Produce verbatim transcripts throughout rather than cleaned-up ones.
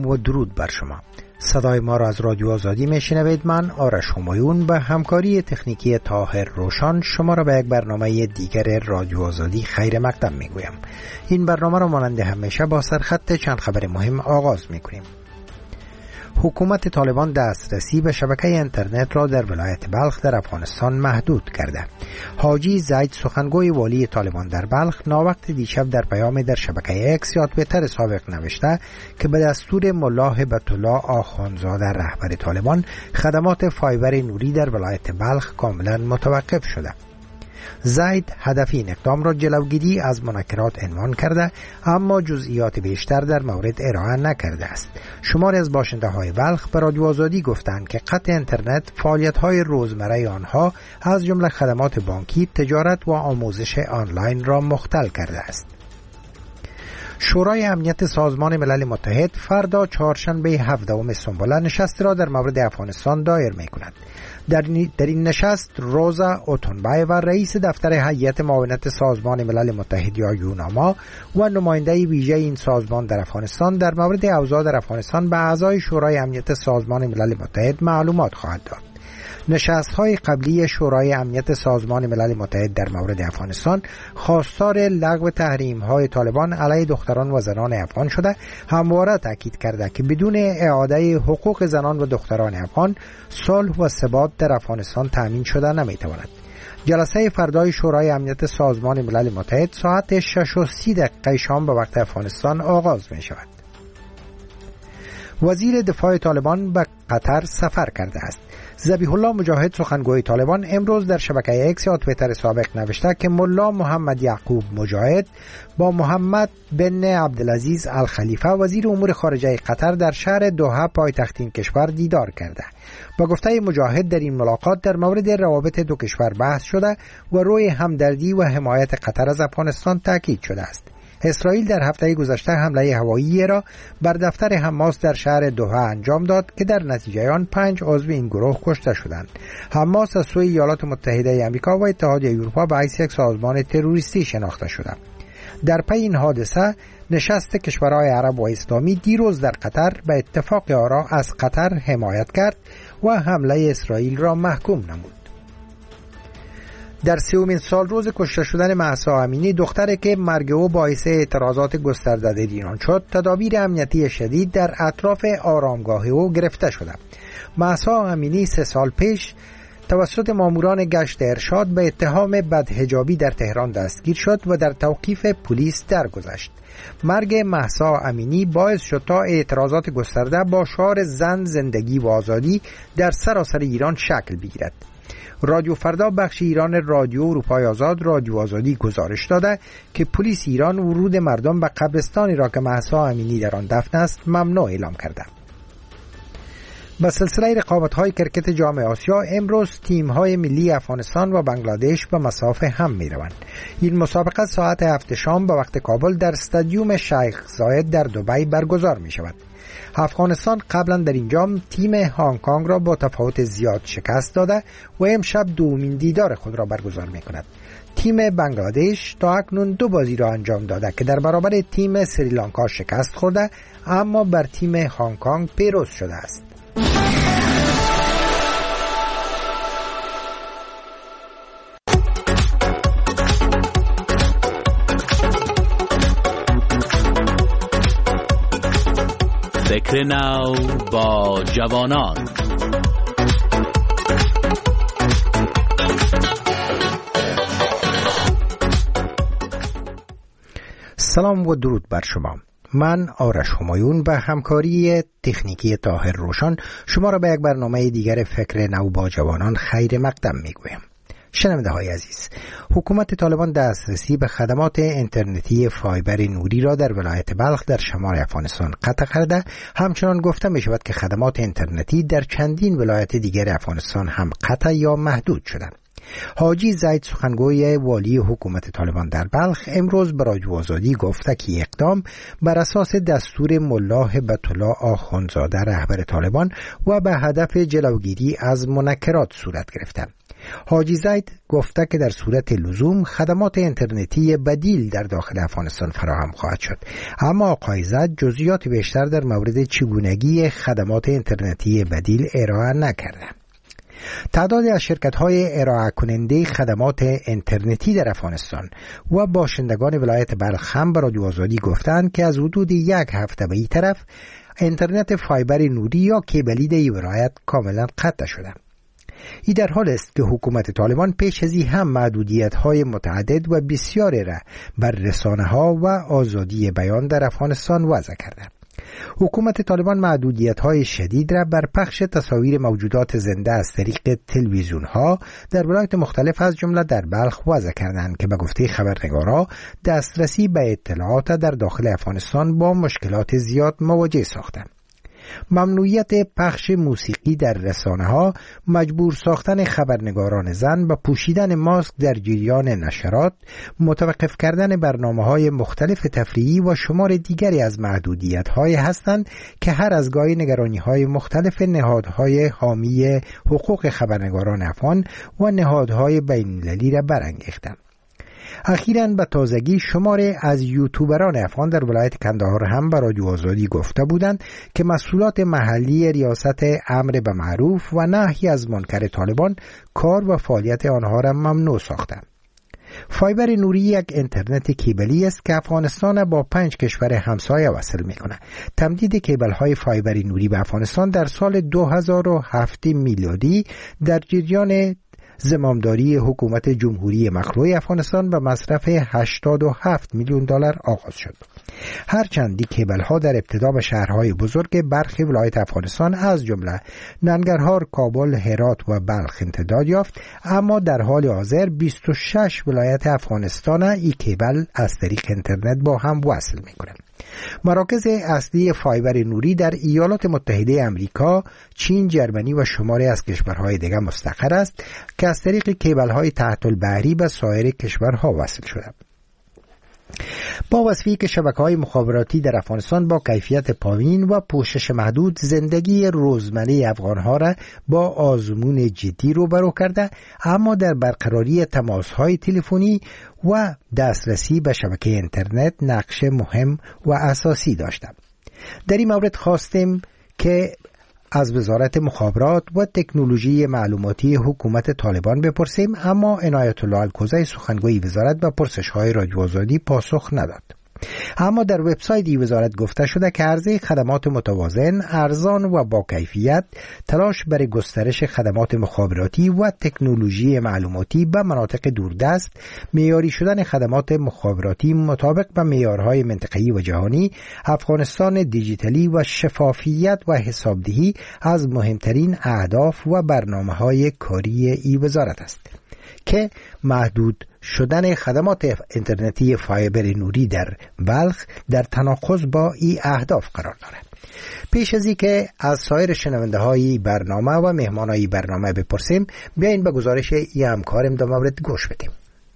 و درود بر شما. صدای ما را از رادیو آزادی میشنوید. من آرش همایون به همکاری تکنیکی طاهر روشان شما را به یک برنامه دیگر رادیو آزادی خیر مقدم میگویم. این برنامه را مانند همیشه با سرخط چند خبر مهم آغاز میکنیم. حکومت طالبان دسترسی به شبکه اینترنت را در ولایت بلخ در افغانستان محدود کرده. حاجی زید سخنگوی والی طالبان در بلخ ناوقت دیشب در پیام در شبکه اکس یا توییتر سابق نوشته که به دستور ملا هبت الله آخوندزاده رهبر طالبان خدمات فایبر نوری در ولایت بلخ کاملا متوقف شده. زید هدف این اقدام را جلوگیری از منکرات عنوان کرده، اما جزئیات بیشتر در مورد ارائه نکرده است. شماری از باشنده های بلخ به رادیو آزادی گفتند که قطع اینترنت فعالیت های روزمره آنها از جمله خدمات بانکی، تجارت و آموزش آنلاین را مختل کرده است. شورای امنیت سازمان ملل متحد فردا چهارشنبه هفدهم سنبله نشست را در مورد افغانستان دایر می کند. در, در این نشست روزا اوتونبای و رئیس دفتر هیئت معاونت سازمان ملل متحد یا یوناما و نماینده ویژه این سازمان در افغانستان در مورد اوضاع در افغانستان به اعضای شورای امنیت سازمان ملل متحد معلومات خواهد داد. نشست‌های قبلی شورای امنیت سازمان ملل متحد در مورد افغانستان خواستار لغو تحریم‌های طالبان علیه دختران و زنان افغان شده، همواره تاکید کرده که بدون اعاده حقوق زنان و دختران افغان صلح و ثبات در افغانستان تامین شده نمی‌تواند. جلسه فردای شورای امنیت سازمان ملل متحد ساعت شش و سی دقیقه شام به وقت افغانستان آغاز می‌شود. وزیر دفاع طالبان به قطر سفر کرده است. ذبیح الله مجاهد سخنگوی طالبان امروز در شبکه اکس یا توییتر سابق نوشته که ملا محمد یعقوب مجاهد با محمد بن عبدالعزیز الخلیفه وزیر امور خارجه قطر در شهر دوحه پایتخت این کشور دیدار کرده. با گفته مجاهد در این ملاقات در مورد روابط دو کشور بحث شده و روی همدردی و حمایت قطر از افغانستان تاکید شده است. اسرائیل در هفته گذشته حمله هوایی را بر دفتر حماس در شهر دوحه انجام داد که در نتیجه آن پنج عضو این گروه کشته شدند. حماس از سوی ایالات متحده آمریکا و اتحادیه اروپا به حیث یک سازمان تروریستی شناخته شده. در پی این حادثه نشست کشورهای عرب و اسلامی دیروز در قطر به اتفاق آرا از قطر حمایت کرد و حمله اسرائیل را محکوم نمود. در سومین سال روز کشته شدن مهسا امینی، دختری که مرگ او باعث اعتراضات گسترده در ایران شد، تدابیر امنیتی شدید در اطراف آرامگاه او گرفته شده. مهسا امینی سه سال پیش توسط ماموران گشت ارشاد به اتهام بدحجابی در تهران دستگیر شد و در توقیف پلیس درگذشت. مرگ مهسا امینی باعث شد تا اعتراضات گسترده با شعار زن، زندگی و آزادی در سراسر ایران شکل بگیرد. رادیو فردا بخش ایران رادیو اروپای آزاد رادیو آزادی گزارش داده که پلیس ایران ورود مردم به قبرستانی را که مهسا امینی در آن دفن است ممنوع اعلام کرده. با سلسله رقابت‌های کرکت جام آسیا امروز تیم‌های ملی افغانستان و بنگلادش به مسافه هم می‌روند. این مسابقه ساعت هفت شام به وقت کابل در استادیوم شیخ زاید در دبی برگزار می‌شود. افغانستان قبلا در این جام تیم هنگ کنگ را با تفاوت زیاد شکست داده و امشب دومین دیدار خود را برگزار می‌کند. تیم بنگلادش تا اکنون دو بازی را انجام داده که در برابر تیم سریلانکا شکست خورده، اما بر تیم هنگ کنگ پیروز شده است. فکر نو با جوانان. سلام و درود بر شما. من آرش همایون به همکاری تکنیکی طاهر روشان شما را به یک برنامه دیگر فکر نو با جوانان خیر مقدم میگویم. شنونده های عزیز، حکومت طالبان دسترسی به خدمات اینترنتی فایبر نوری را در ولایت بلخ در شمال افغانستان قطع کرده. همچنان گفته می شود که خدمات اینترنتی در چندین ولایت دیگر افغانستان هم قطع یا محدود شدند. حاجی زید سخنگوی والی حکومت طالبان در بلخ امروز به رادیو آزادی گفته که اقدام بر اساس دستور ملا هبت الله آخوندزاده رهبر طالبان و به هدف جلوگیری از منکرات صورت گرفته. حاجی زید گفته که در صورت لزوم خدمات اینترنتی بدیل در داخل افغانستان فراهم خواهد شد، اما آقای زید جزئیات بیشتر در مورد چگونگی خدمات اینترنتی بدیل ارائه نکرده. تعدادی از شرکت‌های ارائه کننده خدمات اینترنتی در افغانستان و باشندگان ولایت بلخ هم به رادیو آزادی گفتند که از حدود یک هفته به این طرف اینترنت فایبر نوری یا کیبلی در این ولایت کاملا قطع شده. این در حال است که حکومت طالبان پیش از این هم محدودیت‌های متعدد و بسیاری را بر رسانه‌ها و آزادی بیان در افغانستان وضع کرده. حکومت طالبان محدودیت‌های شدید را بر پخش تصاویر موجودات زنده از طریق تلویزیون‌ها در ولایات مختلف از جمله در بلخ وضع کردند که به گفته خبرنگارا دسترسی به اطلاعات در داخل افغانستان با مشکلات زیاد مواجه ساختند. ممنوعیت پخش موسیقی در رسانه‌ها، مجبور ساختن خبرنگاران زن به پوشیدن ماسک در جریان نشرات، متوقف کردن برنامه‌های مختلف تفریحی و شمار دیگری از محدودیت‌های هستند که هر از گاهی نگرانی‌های مختلف نهادهای حامی حقوق خبرنگاران افغان و نهادهای بین‌المللی را برانگیختند. اخیراً به تازگی شماری از یوتیوبران افغان در ولایت کندهار هم به رادیو آزادی گفته بودند که مسئولات محلی ریاست امر به معروف و نهی از منکر طالبان کار و فعالیت آنها را ممنوع ساختند. فایبر نوری یک اینترنت کیبلی است که افغانستان با پنج کشور همسایه وصل می‌کند. تمدید کیبل‌های فایبر نوری به افغانستان در سال دو هزار و هفت میلادی در جریان زمامداری حکومت جمهوری مخلوع افغانستان به مصرف هشتاد و هفت میلیون دلار آغاز شد. هرچند کیبل ها در ابتدا به شهرهای بزرگ برخی ولایت افغانستان از جمله ننگرهار، کابل، هرات و بلخ امتداد یافت، اما در حال حاضر بیست و شش ولایت افغانستان این کیبل از طریق اینترنت با هم وصل می‌کنند. مراکز اصلی فایبر نوری در ایالات متحده امریکا، چین، جرمنی و شماری از کشورهای دیگر مستقر است که از طریق کیبل‌های تحت البحری به سایر کشورها وصل شده. با وصفی که شبکه‌های مخابراتی در افغانستان با کیفیت پایین و پوشش محدود زندگی روزمره افغان‌ها را با آزمون جدی روبرو کرده، اما در برقراری تماس‌های تلفنی و دسترسی به شبکه اینترنت نقش مهم و اساسی داشته. در این مورد خواستیم که از وزارت مخابرات و تکنولوژی معلوماتی حکومت طالبان بپرسیم، اما عنایت الله الکوزی سخنگوی وزارت به پرسش‌های رادیو آزادی پاسخ نداد. اما در وبسایت وزارت گفته شده که عرضه خدمات متوازن، ارزان و با کیفیت، تلاش برای گسترش خدمات مخابراتی و تکنولوژی معلوماتی به مناطق دوردست، معیاری شدن خدمات مخابراتی مطابق به معیارهای منطقه‌ای و جهانی، افغانستان دیجیتالی و شفافیت و حسابدهی از مهمترین اهداف و برنامه‌های کاری این وزارت است که محدود شدن خدمات اینترنتی فایبر نوری در بلخ در تناقض با این اهداف قرار دارد. پیش از اینکه از سایر شنونده های برنامه و مهمان های برنامه بپرسیم، بیاین به گزارش ای همکارم در مورد گوش بدیم.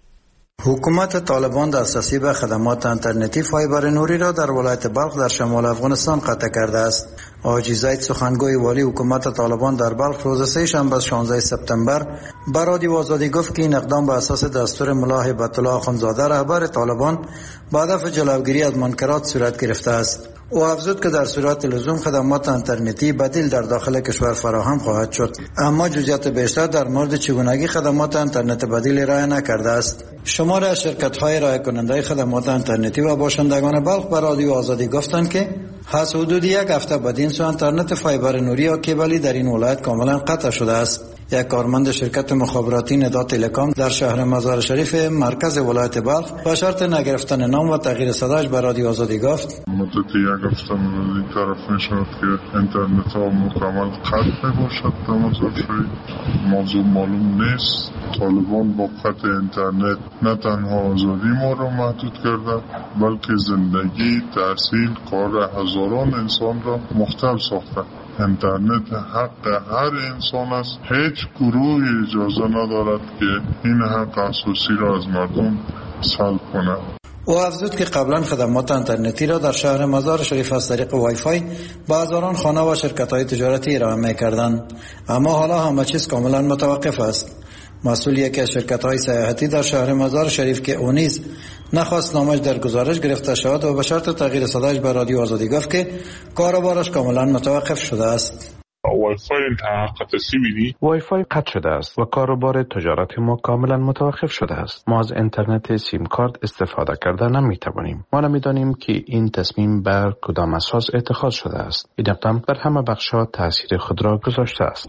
حکومت طالبان دسترسی به خدمات اینترنتی فایبر نوری را در ولایت بلخ در شمال افغانستان قطع کرده است. حاجی زید سخنگوی والی حکومت طالبان در بلخ روز سه شنبه شانزده سپتامبر به رادیو آزادی گفت که این اقدام به اساس دستور ملا هیبت الله اخندزاده رهبر طالبان به هدف جلوگیری از منکرات صورت گرفته است. او افزود که در صورت لزوم خدمات اینترنتی بدیل در داخل کشور فراهم خواهد شد، اما جزئیات بیشتر در مورد چگونگی خدمات اینترنت بدیل ارائه نکرده است. شماری از شرکت‌های ارائه کننده خدمات اینترنتی و باشندگان بلخ به رادیو آزادی گفتند که از حدود یک هفته بعد این سو اینترنت فایبر نوری یا کیبلی در این ولایت کاملا قطع شده است. یک کارمند شرکت مخابراتی ندا تلکام در شهر مزار شریف مرکز ولایت بلخ با شرط نگرفتن نام و تغییر صداش به رادیو آزادی گفت مدت یک هفته این طرف میشود که اینترنت ها مکمل قطع باشد در مزار شریف. موضوع معلوم نیست. طالبان با قطع اینترنت نه تنها آزادی ما را محدود کرده، بلکه زندگی، تحصیل، کار هزاران انسان را مختل ساخته. اینترنت حق هر انسان است. هیچ گروهی اجازه ندارد که این حق اساسی را از مردم سلب کند. او افزود که قبلا خدمات اینترنتی را در شهر مزار شریف از طریق وای فای به هزاران خانه و شرکت‌های تجارتی ارائه می‌کردند، اما حالا همه چیز کاملا متوقف است. مسئول یکی از شرکت‌های سیاحتی در شهر مزار شریف که او نیز نخواست نامش در گزارش گرفته شود و به شرط تغییر صدایش به رادیو آزادی گفت که کاروبارش کاملا متوقف شده است. وای فای قطع سیبیدی؟ وای فای قطع شده است و کاروبار تجارت ما کاملا متوقف شده است. ما از اینترنت سیم کارت استفاده کرده نمی توانیم. ما نمیدانیم که این تصمیم بر کدام اساس اتخاذ شده است. این اقدام بر همه بخش‌ها تاثیر خود را گذاشته است.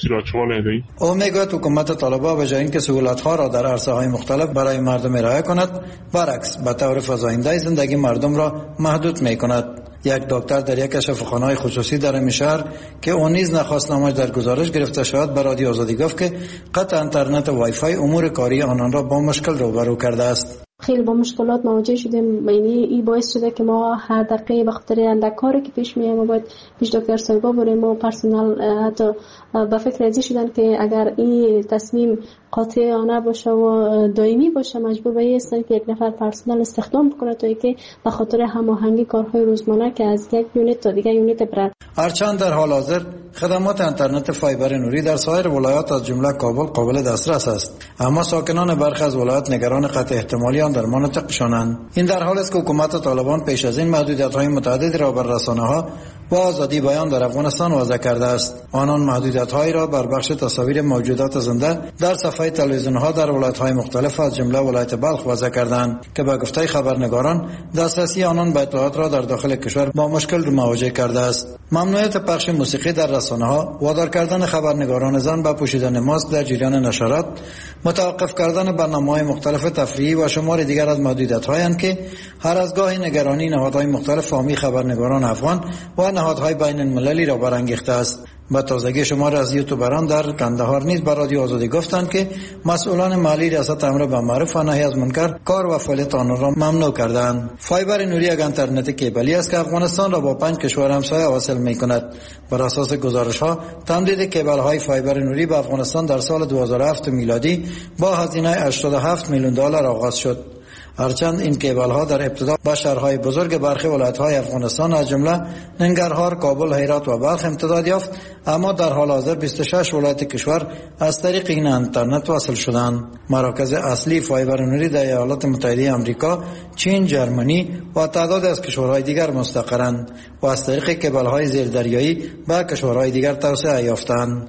او میگوید حکومت طالبان به جای اینکه سهولت‌ها را در عرصه‌های مختلف برای مردم ارائه کند، برعکس به طور فزاینده زندگی مردم را محدود می‌کند. یک دکتر در یک شفاخانه خصوصی در این شهر که اون نیز نخواست نامش در گزارش گرفته شود به رادیو آزادی گفت که قطع اینترنت و وای فای امور کاری آنان را با مشکل روبرو کرده است. خیلی با مشکلات مواجه شدیم. یعنی این باعث شده که ما هر دقیقه به خاطر اندک کاری که پیش میاد ما باید پیش دکتر صاحبا بریم و پرسنل حتی به فکر ازی شدن که اگر این تصمیم قاطعانه باشه و دائمی باشه مجبور به این هستن که یک نفر پرسنل استخدام بکنه تا اینکه به خاطر هماهنگی کارهای روزمره که از یک یونیت تا دیگر یونیت برد. هرچند در حال حاضر خدمات اینترنت فایبر نوری در سایر ولایات از جمله کابل قابل دسترس است، اما ساکنان برخی از ولایات نگران قطع احتمالی آن در مناطقشانند. این در حالی است که حکومت طالبان پیش از این محدودیت‌های متعددی را بر رسانه‌ها و آزادی بیان در افغانستان وضع کرده است. آنان محدودیت‌هایی را بر بخش تصاویر موجودات زنده در صفحه تلویزیون‌ها در ولایت‌های مختلف از جمله ولایت بلخ وضع کردند که به گفته خبرنگاران دسترسی آنان به اطلاعات را در داخل کشور با مشکل مواجه کرده است. ممنوعیت پخش موسیقی در رسانه‌ها، وادار کردن خبرنگاران زن به پوشیدن ماسک در جریان نشرات، متوقف کردن برنامه‌های مختلف تفریحی و شمار دیگر از محدودیت‌هایی که هر از گاهی نگرانی نهادهای مختلف فامی خبرنگاران افغان و نهادهای بین المللی را برانگیخته است. با تازگی شمار از یوتیوبران در قندهار نیز به رادیو آزادی گفتند که مسئولان مالی ریاست امر به معروف و نهی از منکر کار و فعالیت آنها را ممنوع کردند. فایبر نوری یک اینترنت کیبلی است که افغانستان را با پنج کشور همسایه واصل می‌کند. بر اساس گزارش‌ها تمدید کیبل‌های فایبر نوری به افغانستان در سال دو هزار و هفت میلادی با هزینه هشتاد و هفت میلیون دلار آغاز شد. هرچند این کیبل ها در ابتدا به شهرهای بزرگ برخی ولایت های افغانستان از جمله ننگرهار، کابل، هرات و بلخ امتداد یافت، اما در حال حاضر بیست و شش ولایت کشور از طریق این اینترنت وصل شدند. مراکز اصلی فایبر نوری در ایالات متحده آمریکا، چین، ژرمنی و تعدادی از کشورهای دیگر مستقرند و از طریق کیبل های زیردریایی به کشورهای دیگر توسعه یافتند.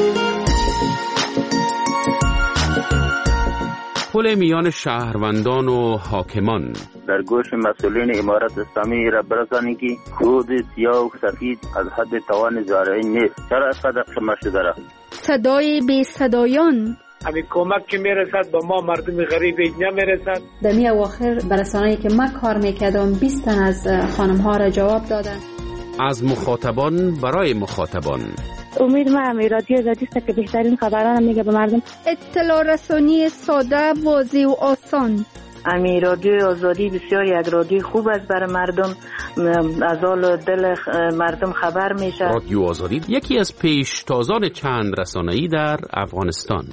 پل میان شهروندان و حاکمان در گوش مسئولین امارت اسلامی را برسانی که کود سیاه و سفید از حد توان زارعی نیست. چرا اسقدر شما شده را؟ صدای بی صدایان همین کمک که میرسد با ما مردم غریب نمیرسد. در می اواخر برسانه‌ای که من کار میکردم بیست تن از خانم ها را جواب دادن. از مخاطبان برای مخاطبان. امید ما رادیو آزادی است که بهترین خبران میگه به مردم. اطلاع رسانی ساده، واضح و آسان. امی رادیو آزادی بسیار یک رادیو خوب است برای مردم، از حال دل مردم خبر میشه. رادیو آزادی یکی از پیشتازان چند رسانه‌ای در افغانستان.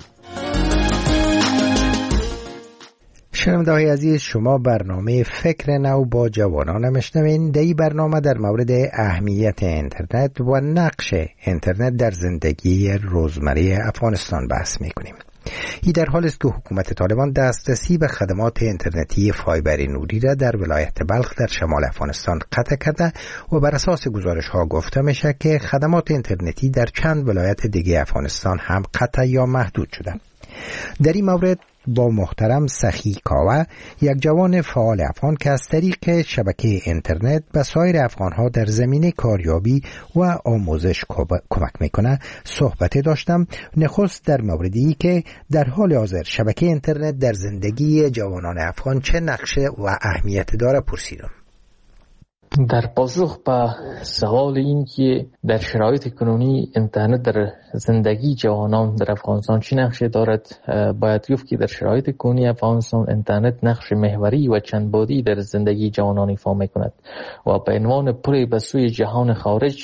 شنونده‌های عزیز، شما برنامه فکر نو با جوانان میشنوین. در این برنامه در مورد اهمیت اینترنت و نقش اینترنت در زندگی روزمره افغانستان بحث میکنیم. این در حالی است که حکومت طالبان دسترسی به خدمات اینترنتی فایبر نوری را در ولایت بلخ در شمال افغانستان قطع کرده و بر اساس گزارش ها گفته میشه که خدمات اینترنتی در چند ولایت دیگه افغانستان هم قطع یا محدود شده. در این مورد با محترم سخی کاوه، یک جوان فعال افغان که از طریق شبکه اینترنت به سایر افغانها در زمینه کاریابی و آموزش کمک میکنه صحبت داشتم. نخست در موردی که در حال حاضر شبکه اینترنت در زندگی جوانان افغان چه نقشه و اهمیت داره پرسیدم. در پاسخ به سوال این که در شرایط کنونی اینترنت در زندگی جوانان در افغانستان چه نقشی دارد، باید گفت که در شرایط کنونی افغانستان اینترنت نقش محوری و چند بعدی در زندگی جوانان ایفا می‌کند و به عنوان پلی به سوی جهان خارج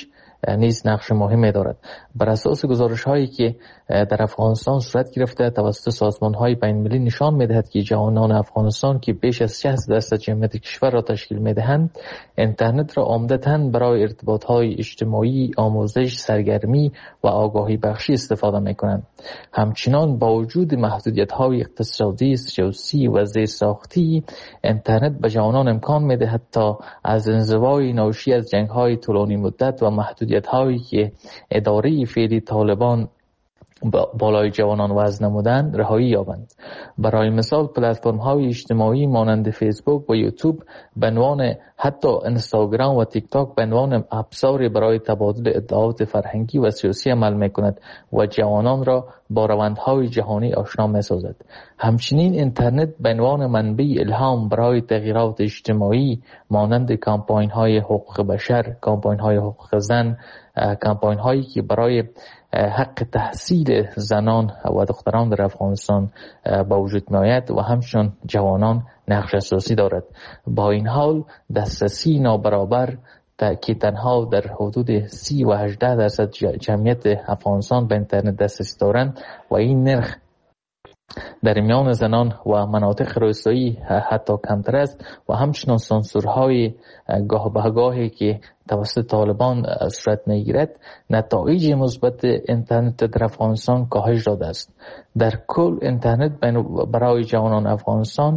نیز نقش مهمی دارد. بر اساس گزارش هایی که در افغانستان صورت گرفته توسط سازمان های بین المللی نشان می‌دهد که جوانان افغانستان که بیش از شصت درصد جمعیت کشور را تشکیل می‌دهند، اینترنت را عمدتاً برای ارتباط های اجتماعی، آموزش، سرگرمی و آگاهی بخشی استفاده می‌کنند. همچنان با وجود محدودیت‌های اقتصادی، سیاسی و زیرساختی، اینترنت به جوانان امکان می‌دهد تا از انزوای ناشی از جنگ‌های طولانی مدت و محدودیت‌هایی که اداره فعلی طالبان بالای جوانان وضع نمودند رهایی یابند. برای مثال پلتفرم‌های اجتماعی مانند فیسبوک و یوتیوب به عنوان حتی اینستاگرام و تیک تاک به عنوان ابزاری برای تبادل اطلاعات فرهنگی و سیاسی عمل می‌کند و جوانان را با روندهای جهانی آشنا می‌سازد. همچنین اینترنت به عنوان منبع الهام برای تغییرات اجتماعی مانند کمپاین‌های حقوق بشر، کمپاین‌های حقوق زن، کمپاین‌هایی که برای حق تحصیل زنان و دختران در افغانستان با وجود می‌آید و همچنین جوانان نقش اساسی دارد. با این حال دسترسی نابرابر که تنها در حدود سی و هجده درصد جمعیت افغانستان به اینترنت دسترسی دارند و این نرخ در میان زنان و مناطق روستایی حتی کمتر است و همچنین سانسورهای گاه به گاهی که توسط طالبان صورت میگیرد نتایج مثبت اینترنت در افغانستان کاهش داده است. در کل اینترنت برای جوانان افغانستان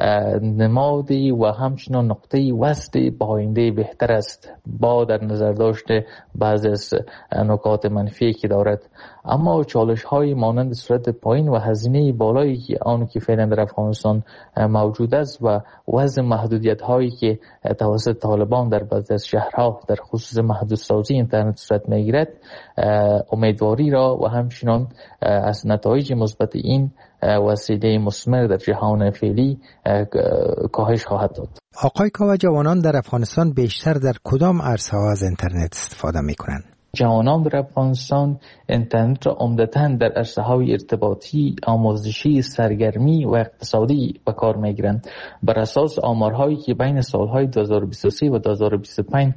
نمادی و همچنین نقطه وصل با آینده بهتر است با در نظر داشته بعضی از نکات منفی که دارد. اما چالش های مانند صورت پایین و هزینه بالایی که آن که فعلا در افغانستان موجود است و وضع محدودیت هایی که توسط طالبان در بعضی از شهرها در خصوص محدودسازی اینترنت صورت میگیرد امیدواری را و همچنین از نتایج مثبت این وسیله مثمر در جهان فعلی کاهش خواهد داد. آقای کاوه، جوانان در افغانستان بیشتر در کدام عرصه‌ها از اینترنت استفاده می‌کنند؟ جوانان در افغانستان اینترنت را عمدتاً در عرصه‌های ارتباطی، آموزشی، سرگرمی و اقتصادی به کار می‌گیرند. بر اساس آمارهایی که بین سالهای دو هزار و بیست و سه و دو هزار و بیست و پنج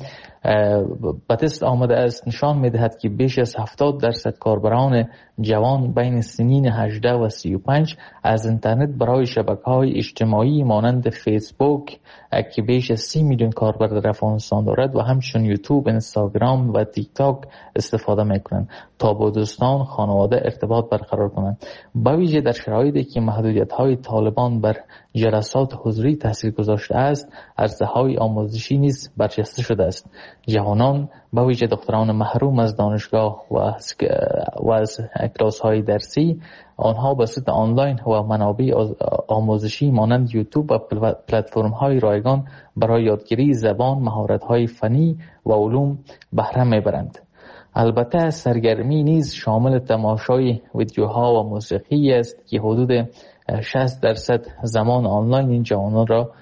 به دست آمده است نشان می‌دهد که بیش از هفتاد درصد کاربران جوان بین سنین هجده و سی و پنج از اینترنت برای شبکه‌های اجتماعی مانند فیسبوک که بیش از سی میلیون کاربر در افغانستان دارد و همچنین یوتیوب، اینستاگرام و تیک تاک استفاده میکنند تا با دوستان، خانواده ارتباط برقرار کنند. با ویژه در شرایطی که محدودیت‌های طالبان بر جلسات حضوری تاثیر گذاشته است، عرصه‌های آموزشی نیز برجسته شده است. جوانان با ویژه دختران محروم از دانشگاه و از, و از کلاس‌های درسی، آنها به صورت آنلاین و منابع آموزشی مانند یوتیوب و پلتفرم‌های رایگان برای یادگیری زبان، مهارت‌های فنی و علوم بهره میبرند. البته سرگرمی نیز شامل تماشای ویدیوها و موسیقی است که حدود شصت درصد زمان آنلاین این جوانان را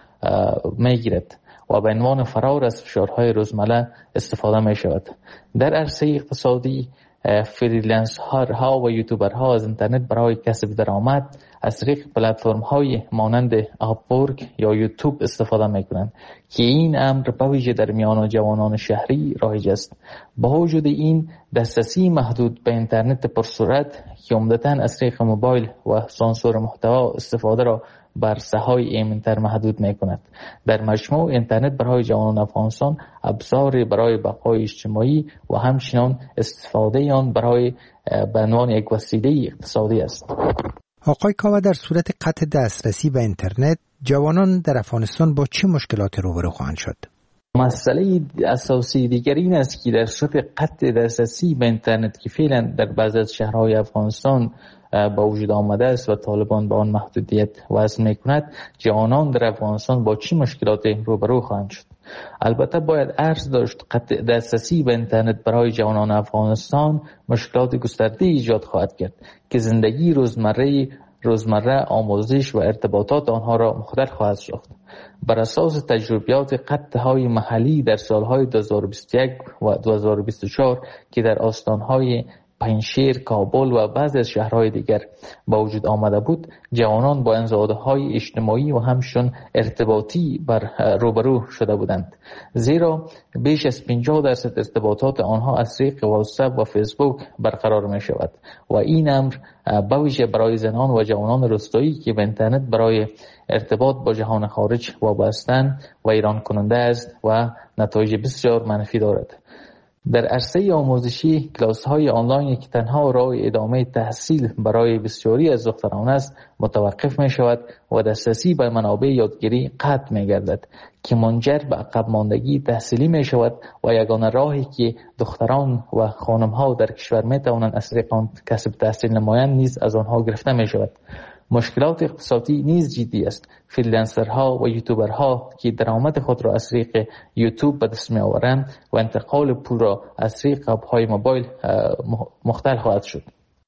میگیرد و به عنوان فرار از فشارهای روزمره استفاده می شود. در عرصه اقتصادی فریلنس ها و یوتیوبرها از اینترنت برای کسب درآمد از طریق پلتفرم های مانند آپورک یا یوتیوب استفاده میکنند که این امر به ویژه در میان جوانان شهری رایج است. با وجود این دسترسی محدود به اینترنت پرسرعت که عمدتاً از طریق موبایل و سانسور محتوا استفاده را بر ساحه‌های ایمن‌تر محدود می‌کند. در مجموع اینترنت برای جوانان افغانستان ابزاری برای بقای اجتماعی و همچنین استفاده آن برای به عنوان یک وسیله اقتصادی است. آقای کاوه، در صورت قطع دسترسی به اینترنت جوانان در افغانستان با چه مشکلاتی روبرو خواهند شد؟ مسئله اساسی دیگر این است که در صورت قطع دسترسی به اینترنت که فعلا در بعضی از شهرهای افغانستان با وجود آمده است و طالبان با آن محدودیت وضع میکند، جوانان در افغانستان با چه مشکلاتی روبرو خواهند شد؟ البته باید عرض داشت قطع دسترسی به اینترنت برای جوانان افغانستان مشکلات گسترده ایجاد خواهد کرد که زندگی روزمره روزمره آموزش و ارتباطات آنها را مختل خواهد ساخت. بر اساس تجربیات قطع‌های محلی در سالهای دو هزار و بیست و یک و دو هزار و بیست و چهار که در آستانهای پنشیر، کابل و بعضی از شهرهای دیگر با وجود آمده بود، جوانان با انزوادهای اجتماعی و همچنین ارتباطی بر روبرو شده بودند، زیرا بیش از پنجاه درصد ارتباطات آنها از طریق واتساپ و فیسبوک برقرار می شود و این امر به ویژه برای زنان و جوانان روستایی که به اینترنت برای ارتباط با جهان خارج وابسته‌اند و ایران کننده است و نتایج بسیار منفی دارد. در عرصه آموزشی، کلاس های آنلاین که تنها راه ادامه تحصیل برای بسیاری از دختران است متوقف می شود و دسترسی به منابع یادگیری قطع می گردد که منجر به عقب ماندگی تحصیلی می شود و یگانه راهی که دختران و خانم ها در کشور می توانند از طریق آن کسب تحصیل نمایند نیز از آنها گرفته می شود. مشکلات اقتصادی نیز جدی است. فریلنسرها و یوتیوبرها که درآمد خود را از طریق یوتیوب به دست می آورند و انتقال پول را از طریق اپ‌های موبایل مختل خواهد شد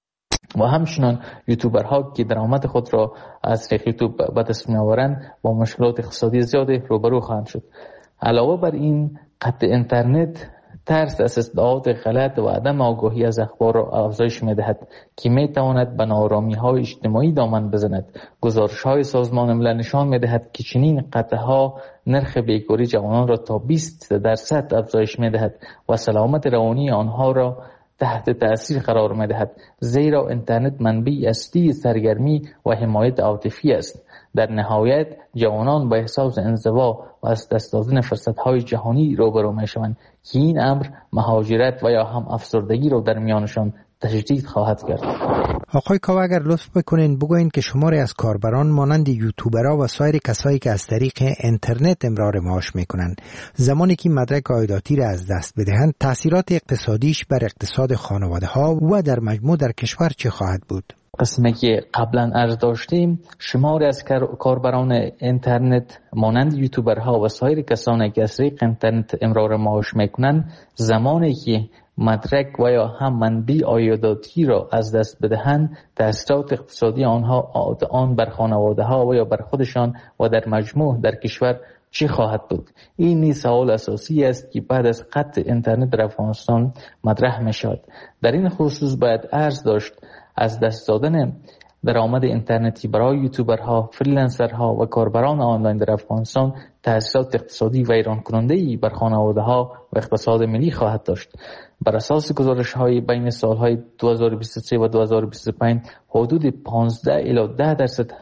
و همچنان یوتیوبرها که درآمد خود را از طریق یوتیوب به دست می آورند با مشکلات اقتصادی زیاد روبرو خواهند شد. علاوه بر این، قطع اینترنت ترس از اطلاعات غلط و عدم آگاهی از اخبار را افزایش می دهد که می تواند به نارامی های اجتماعی دامن بزند. گزارش های سازمان ملل نشان می دهد که چنین قطع ها نرخ بیکاری جوانان را تا بیست درصد افزایش می دهد و سلامت روانی آنها را تحت تأثیر قرار می دهد، زیرا اینترنت منبع اصلی سرگرمی و حمایت عاطفی است. در نهایت جوانان با احساس انزوا و از دست دادن فرصت‌های جهانی روبرو می‌شوند که این امر مهاجرت و یا هم افسردگی را در میانشان تشدید خواهد کرد. آقای کاوه اگر لطف بکنین بگوین که شماری از کاربران مانند یوتیوبرها و سایر کسایی که از طریق اینترنت امرار معاش میکنند زمانی که مدرک عایداتی را از دست بدهند تاثیرات اقتصادیش بر اقتصاد خانواده ها و در مجموع در کشور چه خواهد بود؟ قسمی که قبلا عرض داشتیم، شماری از کاربران اینترنت مانند یوتیوبرها و سایر کسانی که از طریق اینترنت امرار معاش میکنند زمانی که مدرک و یا هم منبع عایداتی را از دست بدهند تأثیرات اقتصادی آنها آن بر خانواده ها و یا بر خودشان و در مجموع در کشور چی خواهد بود؟ این نیز سوال اساسی است که بعد از قطع اینترنت در افغانستان مطرح می شود. در این خصوص باید عرض داشت از دست دادن درآمد اینترنتی برای یوتیوبرها، فریلنسرها و کاربران آنلاین در افغانستان تأثیرات اقتصادی و ایران کننده‌ای بر خانواده‌ها و اقتصاد ملی خواهد داشت. بر اساس گزارش‌های بین سال‌های دو هزار و بیست و سه و دو هزار و بیست و پنج حدود پانزده الی ده درصد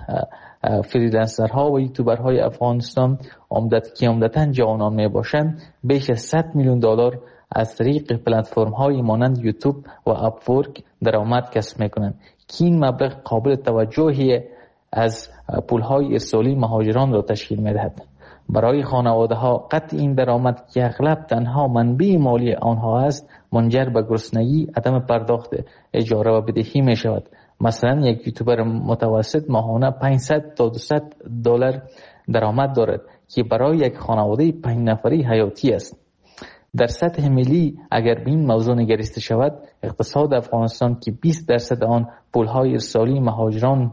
فریلنسرها و یوتیوبرهای افغانستان عمدت که عمدتاً جوانان میباشند بیش از صد میلیون دلار از طریق پلتفرم‌های مانند یوتیوب و اپورک درآمد کسب می‌کنند که این مبلغ قابل توجهی از پول‌های ارسالی مهاجران را تشکیل می‌دهد. برای خانواده‌ها قطع این درآمد که اغلب تنها منبع مالی آنها است منجر به گرسنگی، عدم پرداخت اجاره و بدهی می‌شود. مثلا یک یوتیوبر متوسط ماهانه پانصد تا دویست دلار درآمد دارد که برای یک خانواده پنج نفری حیاتی است. در سطح ملی اگر به این موضوع نگریسته شود، اقتصاد افغانستان که بیست درصد آن پولهای ارسالی مهاجران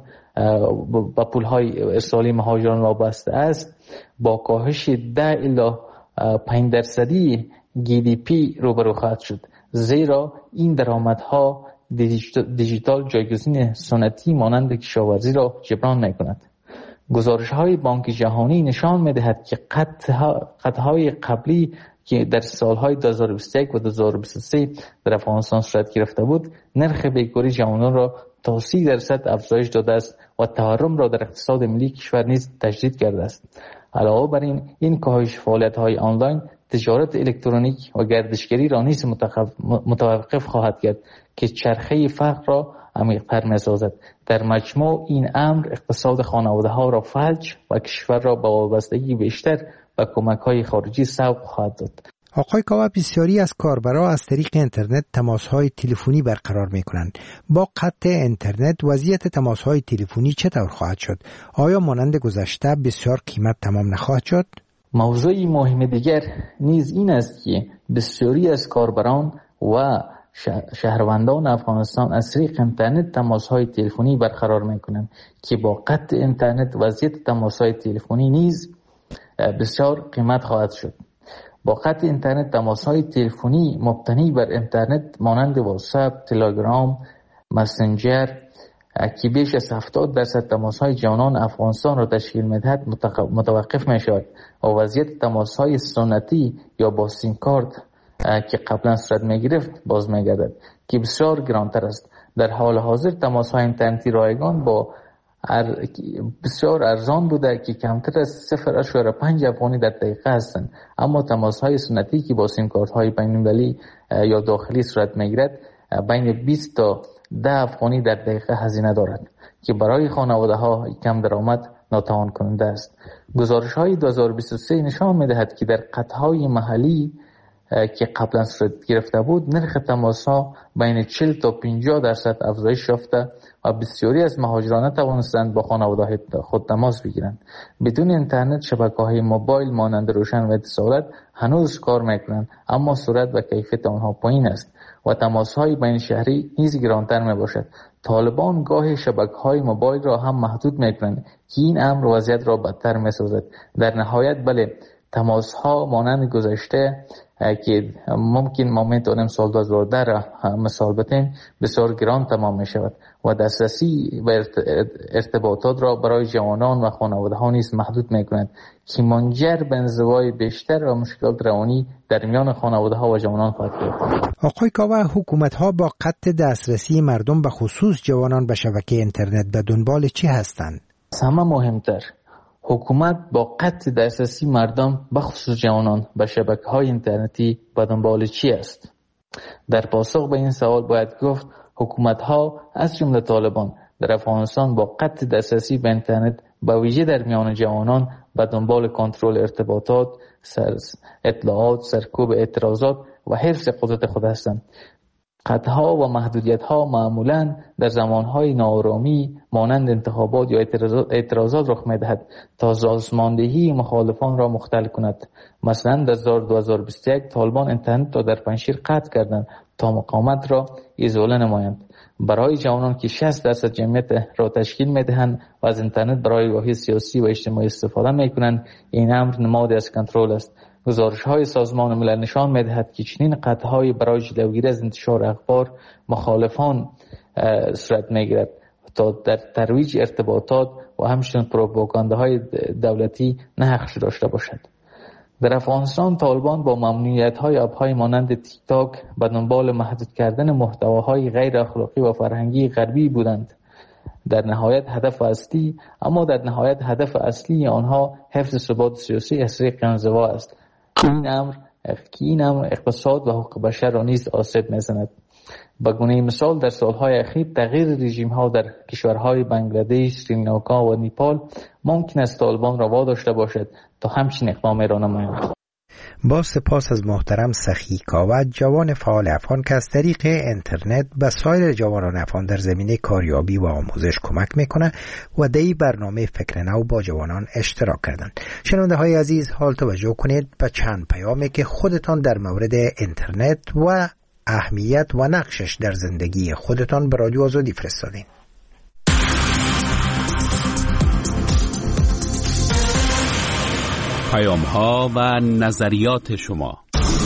با پولهای ارسالی مهاجران وابسته است، با کاهش ده الی پنج درصدی جی دی پی روبرو خواهد شد، زیرا این درآمدها دیجیتال جایگزین سنتی مانند کشاورزی را جبران می‌کند. گزارش‌های بانک جهانی نشان می‌دهد که قطع‌های قبلی که در سالهای دو هزار و بیست و یک و دو هزار و بیست و سه در افغانستان صورت گرفته بود، نرخ بیکاری جوانان را تا سی درصد افزایش داده است و تورم را در اقتصاد ملی کشور نیز تجدید کرده است. علاوه بر این، این کاهش فعالیت‌های آنلاین، تجارت الکترونیک و گردشگری را نیز متوقف خواهد کرد که چرخه فقر را عمیق‌تر می‌سازد. در مجموع این امر اقتصاد خانواده‌ها را فلج و کشور را با وابستگی بیشتر و کمک‌های خارجی سوق خواهد داد. آقای کاوه، بسیاری از کاربران از طریق اینترنت تماس‌های تلفنی برقرار می‌کنند. با قطع اینترنت وضعیت تماس‌های تلفنی چطور خواهد شد؟ آیا مانند گذشته بسیار قیمت تمام نخواهد شد؟ موضوع مهم دیگر نیز این است که بسیاری از کاربران و شهروندان افغانستان از طریق اینترنت تماس‌های تلفنی برقرار می‌کنند که با قطع اینترنت وضعیت تماس‌های تلفنی نیز بسیار قیمت خواهد شد. با خط اینترنت تماس‌های تلفنی مبتنی بر اینترنت مانند واتساپ، تلگرام، مسنجر که بیش از هفتاد درصد تماس‌های جوانان افغانستان را تشکیل می‌دهد متوقف می‌شود و وضعیت تماس‌های سنتی یا با سیم کارت که قبلا صورت می‌گرفت باز می‌گردد که بسیار گرانتر است. در حال حاضر تماس‌های اینترنتی رایگان با ار... بسیار ارزان بوده که کمتر از صفر ممیز پنج افغانی در دقیقه هستند، اما تماس‌های سنتی که با سیم کارت‌های بین‌المللی یا داخلی صورت می‌گیرد بین بیست تا ده افغانی در دقیقه هزینه دارد که برای خانواده‌ها کم درآمد ناتوان کننده است. گزارش‌های دو هزار و بیست و سه نشان می‌دهد که در قطعه‌های محلی که قبلا صورت گرفته بود نرخ تماس‌ها بین چهل تا پنجاه درصد افزایش یافته و بسیاری از مهاجران توانستند با خانواده خود تماس بگیرند. بدون اینترنت شبکه‌های موبایل مانند روشن و اتصالات هنوز کار می‌کنند، اما سرعت و کیفیت آنها پایین است و تماس‌های بین شهری نیز گرانتر میباشد. طالبان گاهی شبکه‌های موبایل را هم محدود می‌کنند که این امر وضعیت را بدتر می‌سازد. در نهایت بله، تماس‌ها مانند گذشته که ممکن ما میتونیم سال دو هزار و ده را مثال بتیم بسیار گران تمام می شود و دسترسی و ارتباطات را برای جوانان و خانواده ها نیز محدود می کند که منجر به انزوای بیشتر و مشکلات روانی در میان خانواده ها و جوانان خواهد بود. آقای کاوه، حکومت ها با قطع دسترسی مردم به خصوص جوانان به شبکه اینترنت به دنبال چی هستند؟ همه مهمتر، حکومت با قطع دسترسی مردم به خصوص جوانان به شبکه‌های اینترنتی به دنبال چی است؟ در پاسخ به این سوال باید گفت حکومت‌ها از جمله طالبان در افغانستان با قطع دسترسی به اینترنت به ویژه در میان جوانان به دنبال کنترل ارتباطات، اطلاعات، سرکوب اعتراضات و حفظ قدرت خود هستند. قطعها و محدودیت‌ها معمولاً در زمانهای ناآرامی مانند انتخابات یا اعتراضات رخ می‌دهد تا سازماندهی مخالفان را مختل کند. مثلا در سال دو هزار و بیست و یک طالبان اینترنت را در پنجشیر قطع کردند تا مقاومت را ایزوله نمایند. برای جوانان که شصت درصد جمعیت را تشکیل می‌دهند و از اینترنت برای راهی سیاسی و اجتماعی استفاده می‌کنند، این امر نمادی از کنترل است. گزارش‌های سازمان ملل نشان می‌دهد که چنین قطعه‌های برای جلوگیری از انتشار اخبار مخالفان صورت می‌گیرد تا در ترویج ارتباطات و همچنین پروپاگانداهای دولتی نقش داشته باشد. در افغانستان طالبان با ممنوعیت‌های اپ‌های مانند تیک تاک به دنبال محدود کردن محتواهای غیر اخلاقی و فرهنگی غربی بودند. در نهایت هدف اصلی اما در نهایت هدف اصلی آنها حفظ ثبات سیاسی از طریق انزوا است. این امر که این امر اقتصاد و حقوق بشر را نیز آسیب می‌زند. به گونه مثال در سالهای اخیر تغییر رژیم‌ها در کشورهای بنگلادش، سریلانکا و نیپال ممکن است طالبان را واداشته باشد تا همچین اقدامی را نمایند. با سپاس از محترم سخی کاوه، جوان فعال افغان که از طریق اینترنت به سایر جوانان افغان در زمینه کاریابی و آموزش کمک میکنه و در برنامه فکر نو با جوانان اشتراک کردند. شنونده های عزیز، حال توجه کنید به چند پیامی که خودتان در مورد اینترنت و اهمیت و نقشش در زندگی خودتان به رادیو آزادی فرستادین. پیام ها و نظریات شما.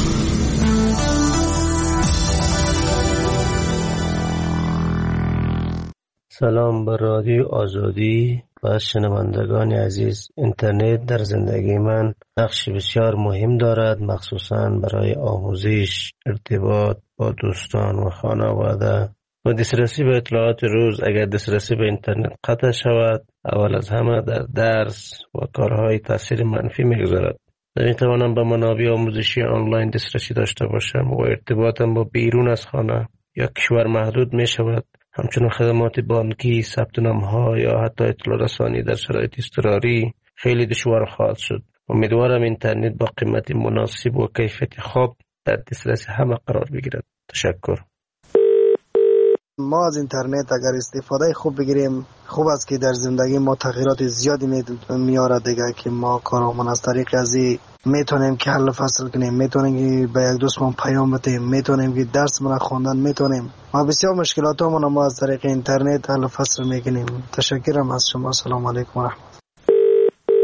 سلام بر رادیو آزادی و شنوندگان عزیز. اینترنت در زندگی من نقش بسیار مهم دارد، مخصوصاً برای آموزش، ارتباط با دوستان و خانواده و دسترسی به اطلاعات روز. اگر دسترسی به اینترنت قطع شود، اول از همه در درس و کارهای تاثیر منفی میگذارد. نمیتوانم به منابع آموزشی آنلاین دسترسی داشته باشم و ارتباطم با بیرون از خانه یا کشور محدود می شود. همچنین خدمات بانکی، ثبت نام‌ها یا حتی اطلاع رسانی در شرایط اضطراری خیلی دشوار خواهد شد. امیدوارم اینترنت با قیمت مناسب و کیفیت خوب در دسترس همه قرار بگیرد. تشکر. ما از اینترنت اگر استفاده خوب بگیریم خوب است که در زندگی ما تغییرات زیادی میاره دیگه، که ما کارامون از طریق ازی میتونیم که حل فصل کنیم، میتونیم که به یک دوستمون پیام بدیم، میتونیم که درس من خواندن میتونیم. ما بسیار مشکلاتمون ما از طریق اینترنت حل فصل میکنیم. تشکرم از شما. سلام علیکم و رحمت.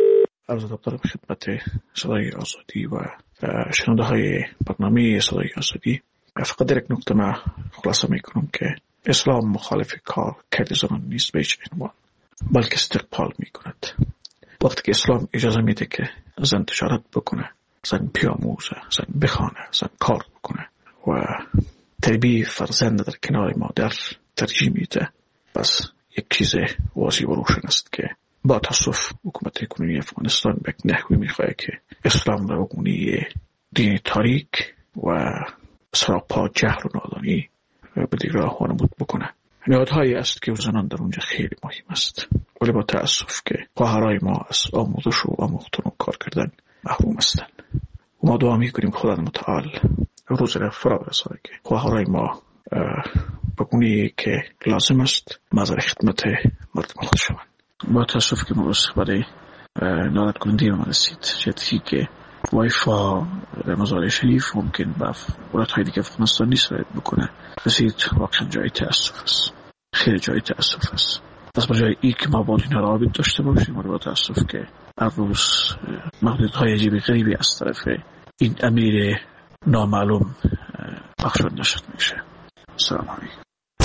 عرض ادب دارم خدمت صدای آزادی و شنونده های برنامه صدای آزادی. فقط در یک نکته ما خلاصه میکنم که اسلام مخالف کار کرد زنان نیست به هیچ عنوان، بلکه استقبال میکند. وقتی که اسلام اجازه میده که زن تجارت بکنه، زن بیاموزه، زن بخوانه، زن کار بکنه و تربیه فرزند در کنار مادر ترجیح میده، بس یک چیز واضح و روشن است که با تاسف حکومت کنونی افغانستان به یک نحوی میخواه که اسلام را بگونی دین تاریک و سراپا جهل و نادانی به دیگراه وانمود بکنه. نهادهایی است که زنان در اونجا خیلی مهم است، ولی با تاسف که خواهرای ما از آموزش و آموختن و کار کردن محروم هستند. و ما دعا میکنیم خدا متعال روز را فرا برسانه که خواهرای ما بگونی که لازم است مظهر خدمت مردم خود شوند. با تاسف که ما برای نادر کننده ما رسید جدی که وایفا در مزار شریف ممکن به ولایت های دیگه افغانستان نیست رسید بکنه، رسید واقعا جای تاسف است، خیلی جای تاسف است. پس بجای ای که ما با اینا رابط داشته باشیم، ولی با تاسف که هر روز محدودیت های عجیبی غریبی از طرف این امیر نامعلوم بخشود نشد میشه. سلام علیکم.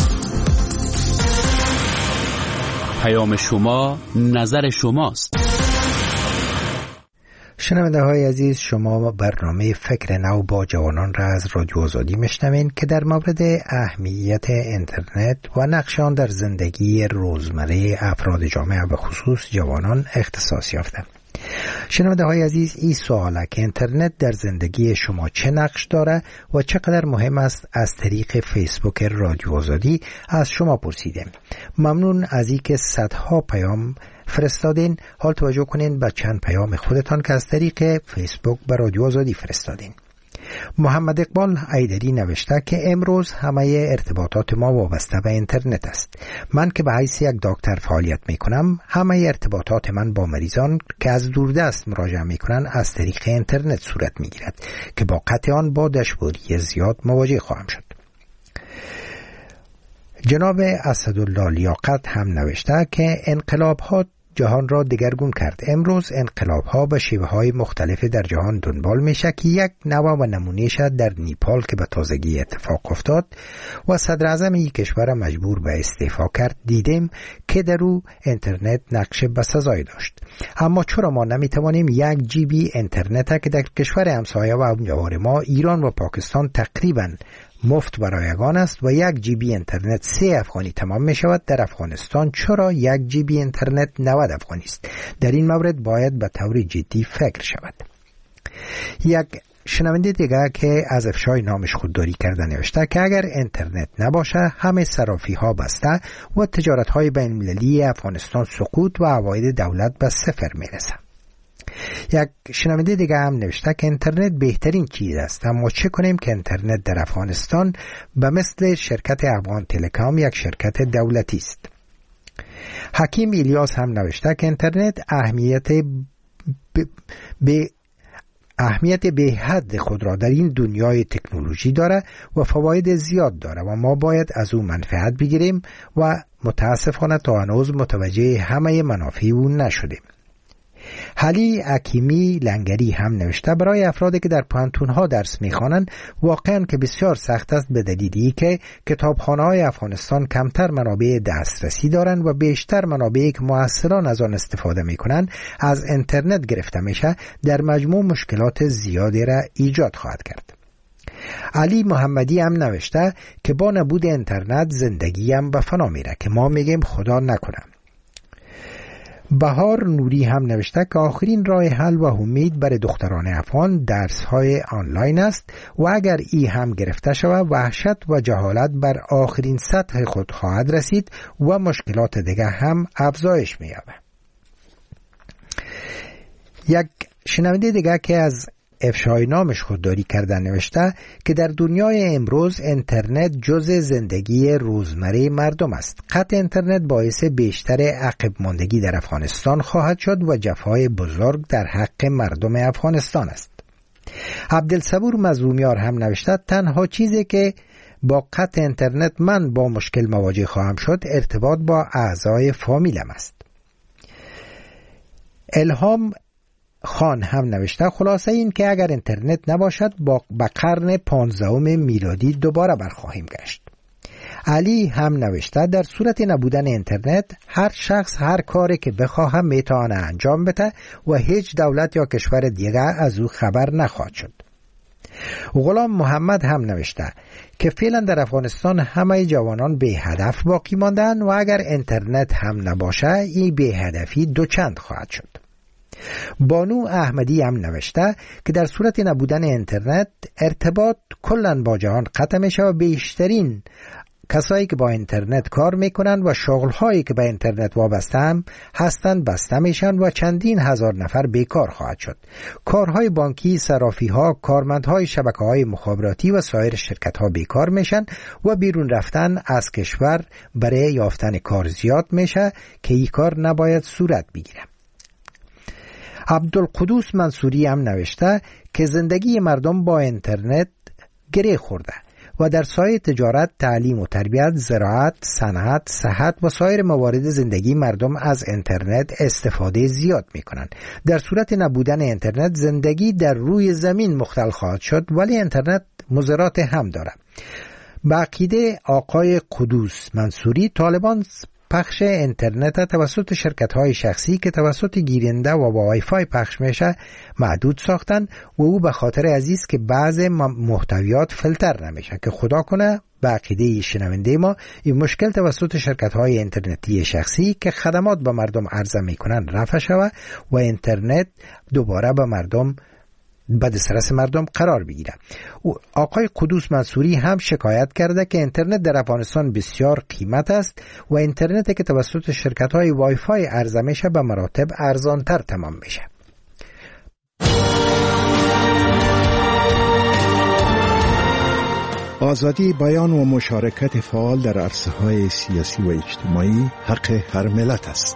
پیام شما نظر شماست. شنونده های عزیز، شما برنامه فکر نو با جوانان را از رادیو آزادی میشنوین که در مورد اهمیت اینترنت و نقش آن در زندگی روزمره افراد جامعه و خصوص جوانان اختصاص یافته. شنونده های عزیز، این سواله که اینترنت در زندگی شما چه نقش داره و چقدر مهم است از طریق فیسبوک رادیو آزادی از شما پرسیدیم. ممنون از این که صدها پیام فرستادین. حال توجه کنین به چند پیام خودتان که از طریق فیسبوک به رادیو آزادی فرستادین. محمد اقبال ایدری نوشته که امروز همه ارتباطات ما وابسته به اینترنت است. من که به حیث یک دکتر فعالیت می کنم، همه ارتباطات من با مریضان که از دوردست مراجعه می کنند از طریق اینترنت صورت می گیرد که با قطع آن با دشواری زیاد مواجه خواهم شد. جناب اسدالله لیاقت هم نوشته که انقلاب ها جهان را دگرگون کرد. امروز انقلاب ها به شیوه های مختلف در جهان دنبال میشه که یک نوع و نمونهش در نیپال که به تازگی اتفاق افتاد و صدر اعظم این کشور مجبور به استعفا کرد دیدیم که در او اینترنت نقش بسزایی داشت. اما چرا ما نمیتوانیم یک جی بی اینترنت که در کشور همسایه و همجوار ما ایران و پاکستان تقریباً مفت برایگان است و یک جی بی اینترنت سه افغانی تمام می شود، در افغانستان چرا یک جی بی اینترنت نود افغانی است؟ در این مورد باید به طور جدی فکر شود. یک شنونده دیگه که از افشای نامش خودداری کرده نوشته که اگر اینترنت نباشه همه صرافی ها بسته و تجارت های بین المللی افغانستان سقوط و عواید دولت به صفر می رسه. یک شنونده دیگه هم نوشته که اینترنت بهترین چیز است، اما چه کنیم که اینترنت در افغانستان به مثل شرکت افغان تلکام یک شرکت دولتی است. حکیم الیاس هم نوشته که اینترنت اهمیت ب... ب... اهمیت به حد خود را در این دنیای تکنولوژی داره و فواید زیاد داره و ما باید از او منفعت بگیریم و متاسفانه تا هنوز متوجه همه منافع او نشدیم. حلی حکیمی لنگری هم نوشته برای افرادی که در پانتون‌ها درس می‌خوانند واقعاً که بسیار سخت است به دلیلی که کتابخانه‌های افغانستان کمتر منابع دسترسی دارند و بیشتر منابعی که مؤثران از آن استفاده می‌کنند از اینترنت گرفته میشه، در مجموع مشکلات زیادی را ایجاد خواهد کرد. علی محمدی هم نوشته که با نبود اینترنت زندگی هم به فنا میره که ما میگیم خدا نکنه. بهار نوری هم نوشته که آخرین راه حل و امید برای دختران افغان درس های آنلاین است و اگر ای هم گرفته شود وحشت و جهالت بر آخرین سطح خود خواهد رسید و مشکلات دیگه هم افزایش می‌یابد. یک شنونده دیگه که از افشای نامش خودداری کردن نوشته که در دنیای امروز اینترنت جزء زندگی روزمره مردم است. قطع اینترنت باعث بیشتر عقب ماندگی در افغانستان خواهد شد و جفای بزرگ در حق مردم افغانستان است. عبدالصبور مظلومیار هم نوشته تنها چیزی که با قطع اینترنت من با مشکل مواجه خواهم شد ارتباط با اعضای فامیلم است. الهام خان هم نوشته خلاصه این که اگر اینترنت نباشد با به قرن پانزدهم میلادی دوباره برخواهیم گشت. علی هم نوشته در صورت نبودن اینترنت هر شخص هر کاری که بخواهد میتونه انجام بده و هیچ دولت یا کشور دیگر از او خبر نخواهد شد. غلام محمد هم نوشته که فعلا در افغانستان همه جوانان بی هدف باقی ماندن و اگر اینترنت هم نباشه این بی هدفی دوچند خواهد شد. بانو احمدی هم نوشته که در صورت نبودن اینترنت ارتباط کلن با جهان قطع میشه و بیشترین کسایی که با اینترنت کار میکنن و شغلهایی که به اینترنت وابسته هستند بسته میشن و چندین هزار نفر بیکار خواهد شد. کارهای بانکی، صرافیها، کارمندهای شبکه‌های مخابراتی و سایر شرکت‌ها بیکار میشن و بیرون رفتن از کشور برای یافتن کار زیاد میشه که این کار نباید صورت بگیره. عبدالقدوس منصوری هم نوشته که زندگی مردم با اینترنت گره خورده و در سایه تجارت، تعلیم و تربیت، زراعت، صنعت، صحت و سایر موارد زندگی مردم از اینترنت استفاده زیاد میکنن. در صورت نبودن اینترنت زندگی در روی زمین مختل خواهد شد، ولی اینترنت مضرات هم داره. به عقیده آقای قدوس منصوری طالبان پخش اینترنت توسط شرکت‌های شخصی که توسط گیرنده و با وای فای پخش میشه محدود ساختن و او به خاطر عزیز که بعض محتویات فیلتر نمیشه که خدا کنه به عقیده شنونده ما این مشکل توسط شرکت‌های اینترنتی شخصی که خدمات به مردم عرضه میکنن رفع شود و اینترنت دوباره به مردم به دسترس مردم قرار بگیره. آقای قدوس منصوری هم شکایت کرده که اینترنت در افغانستان بسیار قیمت است و اینترنتی که توسط شرکت‌های وای فای عرضه میشه به مراتب ارزانتر تمام میشه. آزادی بیان و مشارکت فعال در عرصه‌های سیاسی و اجتماعی حق هر ملت است.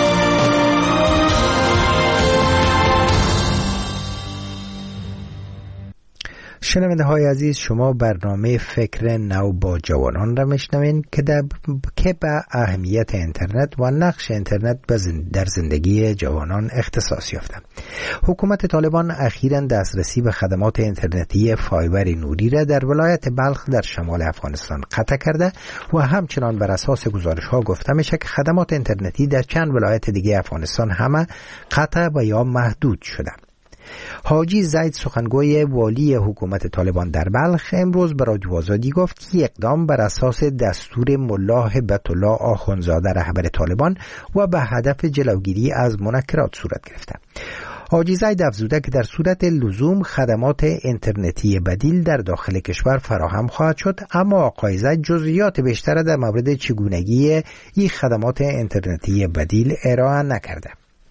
شنونده های عزیز، شما برنامه فکر نو با جوانان را میشنوین که در که به اهمیت اینترنت و نقش اینترنت در زندگی جوانان اختصاص یافته. حکومت طالبان اخیراً دسترسی به خدمات اینترنتی فایبر نوری را در ولایت بلخ در شمال افغانستان قطع کرده و همچنان بر اساس گزارش ها گفته میشه که خدمات اینترنتی در چند ولایت دیگه افغانستان همه قطع و یا محدود شده. حاجی زید سخنگوی والی حکومت طالبان در بلخ امروز به رادیو آزادی گفت که اقدام بر اساس دستور ملا هبت الله آخوندزاده رهبر طالبان و به هدف جلوگیری از منکرات صورت گرفته. حاجی زید افزوده که در صورت لزوم خدمات اینترنتی بدیل در داخل کشور فراهم خواهد شد، اما آقای زید جزئیات بیشتر در مورد چگونگی این خدمات اینترنتی بدیل ارائه نکرده.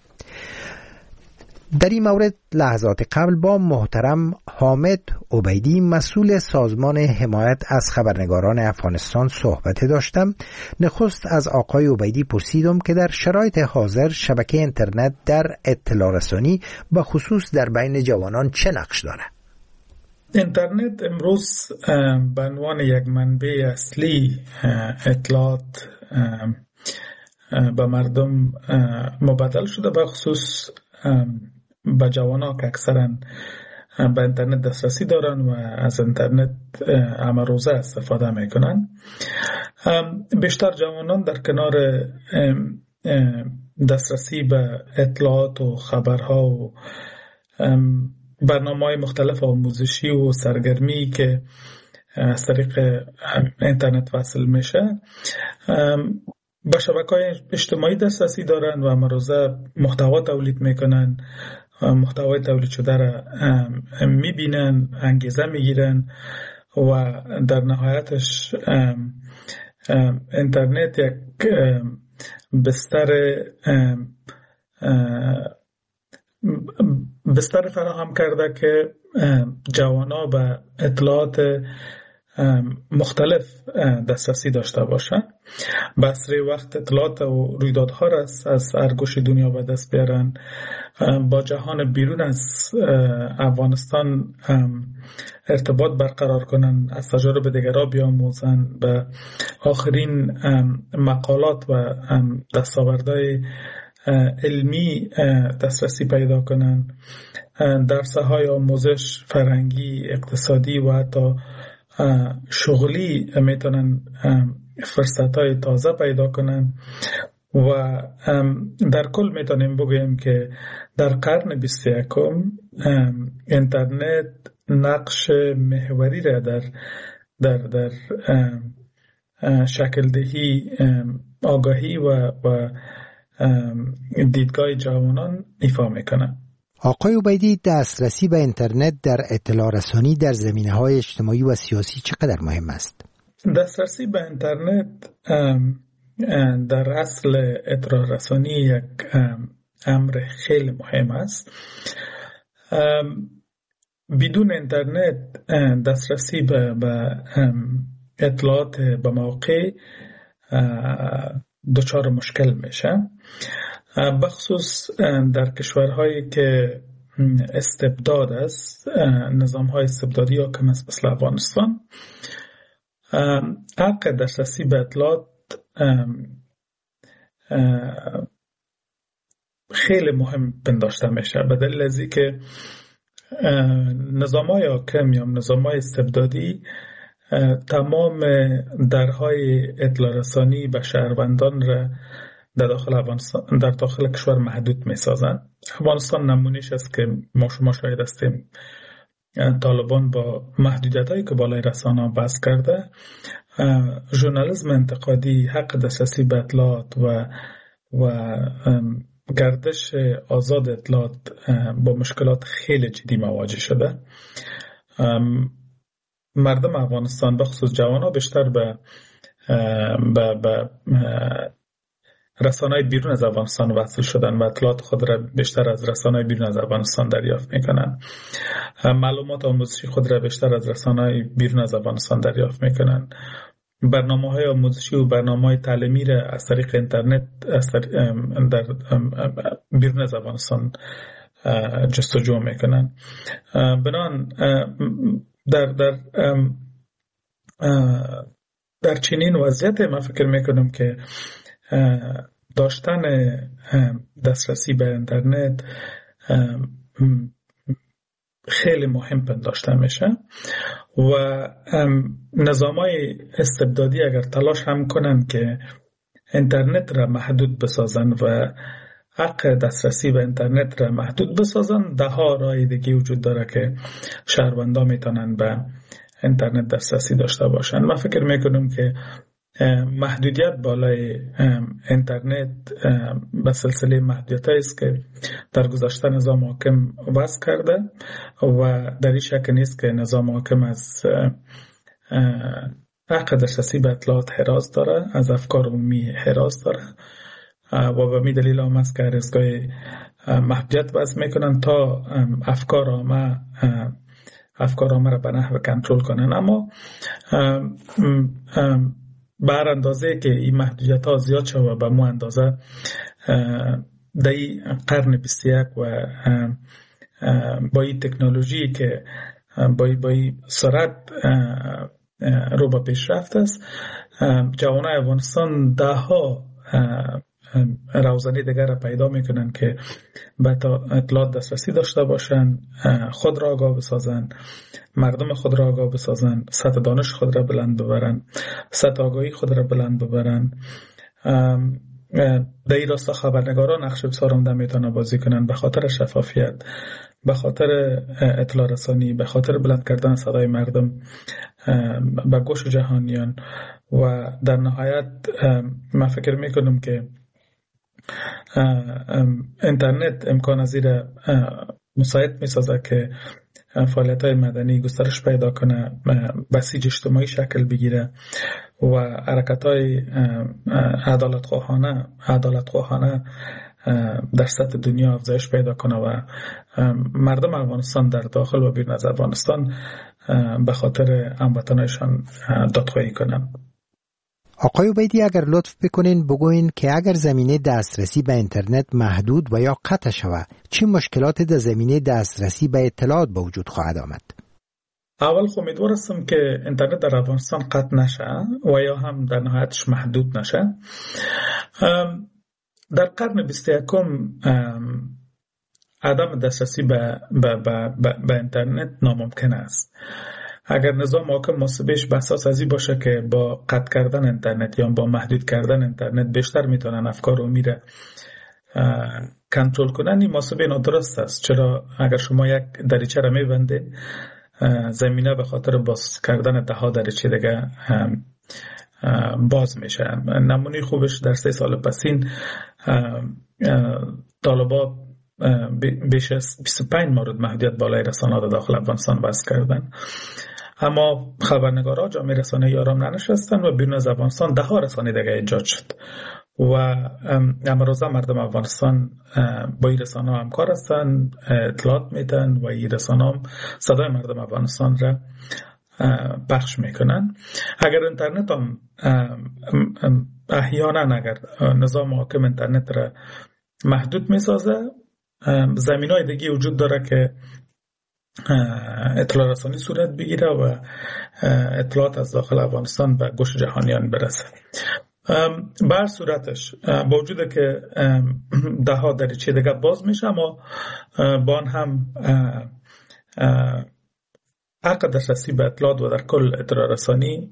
در این مورد لحظات قبل با محترم حامد عبیدی مسئول سازمان حمایت از خبرنگاران افغانستان صحبت داشتم. نخست از آقای عبیدی پرسیدم که در شرایط حاضر شبکه اینترنت در اطلاع رسانی به خصوص در بین جوانان چه نقش داره؟ اینترنت امروز به عنوان یک منبع اصلی اطلاعات به مردم مبادله شده، به خصوص به جوانان که اکثرا به اینترنت دسترسی دارن و از اینترنت همه روزه استفاده میکنن. بیشتر جوانان در کنار دسترسی به اطلاعات و خبرها و برنامه‌های مختلف آموزشی و سرگرمی که از طریق اینترنت وصل میشه به شبکه‌های اجتماعی دسترسی دارن و همه روزه محتوا تولید میکنن، محتوای تولید شده را میبینن، انگیزه میگیرن و در نهایتش اینترنت یک بستر بستر فراهم کرده که جوانا به اطلاعات مختلف دسترسی داشته باشن، به اسرع وقت اطلاعات و رویدادها را از هر گوش دنیا به دست بیارن، با جهان بیرون از افغانستان ارتباط برقرار کنن، از تجارب دیگران بیاموزن، به آخرین مقالات و دستاوردهای علمی دسترسی پیدا کنن، درس‌های آموزش فرهنگی، اقتصادی و حتی شغلی میتونن فرصت‌های تازه پیدا کنن و در کل میتونیم بگوییم که در قرن بیست و یکم اینترنت نقش محوری را در در در شکل دهی آگاهی و و دیدگاه جوانان ایفا میکنه. آقای عبیدی، دسترسی به اینترنت در اطلاع رسانی در زمینه‌های اجتماعی و سیاسی چقدر مهم است؟ دسترسی به اینترنت در اصل اطلاع رسانی یک امر خیلی مهم است. بدون اینترنت دسترسی به, به اطلاعات به موقع دچار مشکل میشه، بخصوص در کشورهایی که استبداد است، نظام‌های استبدادی حاکم است مثل افغانستان. حق دسترسی به اطلاعات خیلی مهم پنداشته میشه به دلیل از اینکه نظام‌های حاکم یا نظام‌های استبدادی تمام درهای اطلاع رسانی به شهروندان را در داخل افغانستان در داخل کشور محدود می‌سازند. افغانستان نمونه‌اش است که ما شما شاهد هستیم. طالبان با محدودیت‌هایی که بالای رسانه‌ها بحث کرده، ژورنالیسم انتقادی، حق دسترسی به اطلاعات و و گردش آزاد اطلاعات با مشکلات خیلی جدی مواجه شده. مردم افغانستان بخصوص جوانان بیشتر به به, به رسانه‌های بیرون از افغانستان وصل شدن و اطلاعات خود را بیشتر از رسانه‌های بیرون از افغانستان دریافت میکنن. معلومات آموزشی خود را بیشتر از رسانه‌های بیرون از افغانستان دریافت میکنن. برنامه‌های آموزشی و برنامه‌های تعلیمی را از طریق اینترنت از طریق در بیرون از افغانستان جستجو میکنن. بنان در در در چنین وضعیت من فکر میکنم که داشتن دسترسی به اینترنت خیلی مهم پنداشته میشه و نظام‌های استبدادی اگر تلاش هم کنن که اینترنت را محدود بسازن و حق دسترسی به اینترنت را محدود بسازن، ده ها راه دیگه وجود داره که شهروندان میتونن به اینترنت دسترسی داشته باشن. من فکر میکنم که محدودیت بالای اینترنت به سلسله محدودیت است که در گذشته نظام حاکم وضع کرده و در این شک نیست که نظام حاکم از حق دسترسی به اطلاعات حراس داره، از افکار عمومی حراس داره و به می دلیل هم است که هر از گاهی محدودیت وضع میکنن تا افکار عامه افکار عامه را به نحو کنترل کنن. اما بر اندازه که این محدودیت ها زیاد شد و به مو اندازه در این قرن بیست و یک و با این تکنولوژی که با این سرعت رو به پیشرفت است، جوانای افغانستان ده ها روزنه دیگر را پیدا میکنن که به اطلاعات دسترسی داشته باشن، خود را آگاه بسازن، مردم خود را آگاه بسازن، سطح دانش خود را بلند ببرن، سطح آگاهی خود را بلند ببرن. در این راستا خبرنگاران نقش بسیار عمده میتونن بازی کنن به خاطر شفافیت، به خاطر اطلاع رسانی، به خاطر بلند کردن صدای مردم به گوش جهانیان و در نهایت من فکر میکنم که اینترنت امکان از این مساعد میسازه که فعالیت های مدنی گسترش پیدا کنه، بسیج اجتماعی شکل بگیره و حرکت های عدالت خواهانه عدالت خواهانه در سطح دنیا افزایش پیدا کنه و مردم افغانستان در داخل و بیرون از افغانستان به خاطر هموطنانشان دادخواهی کنن. آقای عبیدی، اگر لطف بکنین بگوین که اگر زمینه دسترسی به اینترنت محدود و یا قطع شود، چه مشکلاتی در زمینه دسترسی به اطلاعات به وجود خواهد آمد؟ اول خب امیدوار هستم که اینترنت در افغانستان قطع نشه و یا هم در نهایتش محدود نشه. در قرن بیست و یکم عدم دسترسی به, به, به, به, به اینترنت ناممکن است. اگر نظام حاکم محاسبش به اساس ازی باشه که با قطع کردن اینترنت یا با محدود کردن اینترنت بیشتر میتونن افکار رو میره کنترل کنن، این محاسبه نادرست است. چرا اگر شما یک دریچه را میبنده، زمینه به خاطر باز کردن ده ها دریچه دیگه باز میشه. نمونه خوبش در سه سال پسین طالبات بیش از بیست و پنج مورد محدودیت بالای رسانه‌ها در داخل افغانستان وضع کردن، اما خبرنگارا جامعه رسانه‌ای آرام ننشستن و بیرون از افغانستان ده ها رسانه دیگه ایجاد شد و امروزه مردم افغانستان با این رسانه‌ها همکار هستند، اطلاعات میدن و این رسانه‌ها صدای مردم افغانستان را پخش میکنن. اگر اینترنت هم احیانا اگر نظام حاکم اینترنت را محدود میسازه، زمینای دیگه وجود داره که اطلاع رسانی صورت بگیره و اطلاعات از داخل افغانستان به گوش جهانیان برسه. بر صورتش با وجود که ده ها دریچه دیگه باز میشه، اما با آن هم حق دسترسی به اطلاعات و در کل اطلاع رسانی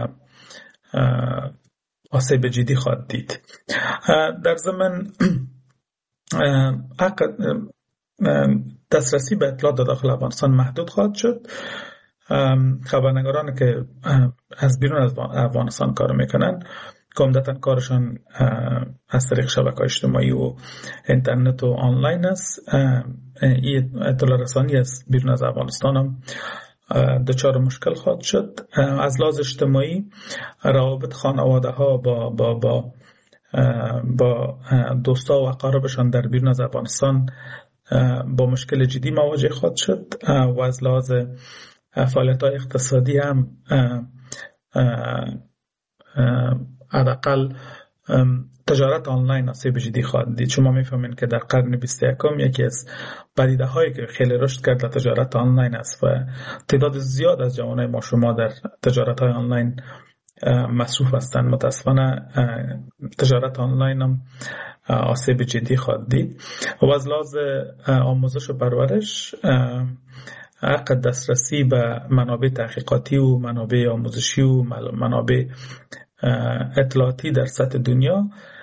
آسیب جدی خواهد دید. در ضمن حق دسترسی به اطلاعات در داخل افغانستان محدود خواهد شد. خبرنگاران که از بیرون از افغانستان کار میکنن که عمدتاً کارشان از طریق شبکه‌های اجتماعی و اینترنت و آنلاین است، این اطلاع رسانی از بیرون از افغانستان هم دچار مشکل خواهد شد. از لحاظ اجتماعی روابط خانواده ها با با با با دوستا و اقاربشان در بیرون از افغانستان با مشکل جدی مواجه خواهد شد و از لحاظ فعالیت‌های اقتصادی هم حداقل تجارت آنلاین آسیب جدی خواهد دید. شما میفهمین که در قرن بیست و یکم یکی از پدیده هایی که خیلی رشد کرده تجارت آنلاین است و تعداد زیاد از جوانای ما شما در تجارت های آنلاین مصروف هستند. متاسفانه تجارت آنلاین هم آسیب جدی خواهد دید و از لحاظ آموزش و پرورش حق دسترسی به منابع تحقیقاتی و منابع آموزشی و منابع اطلاعاتی در سطح دنیا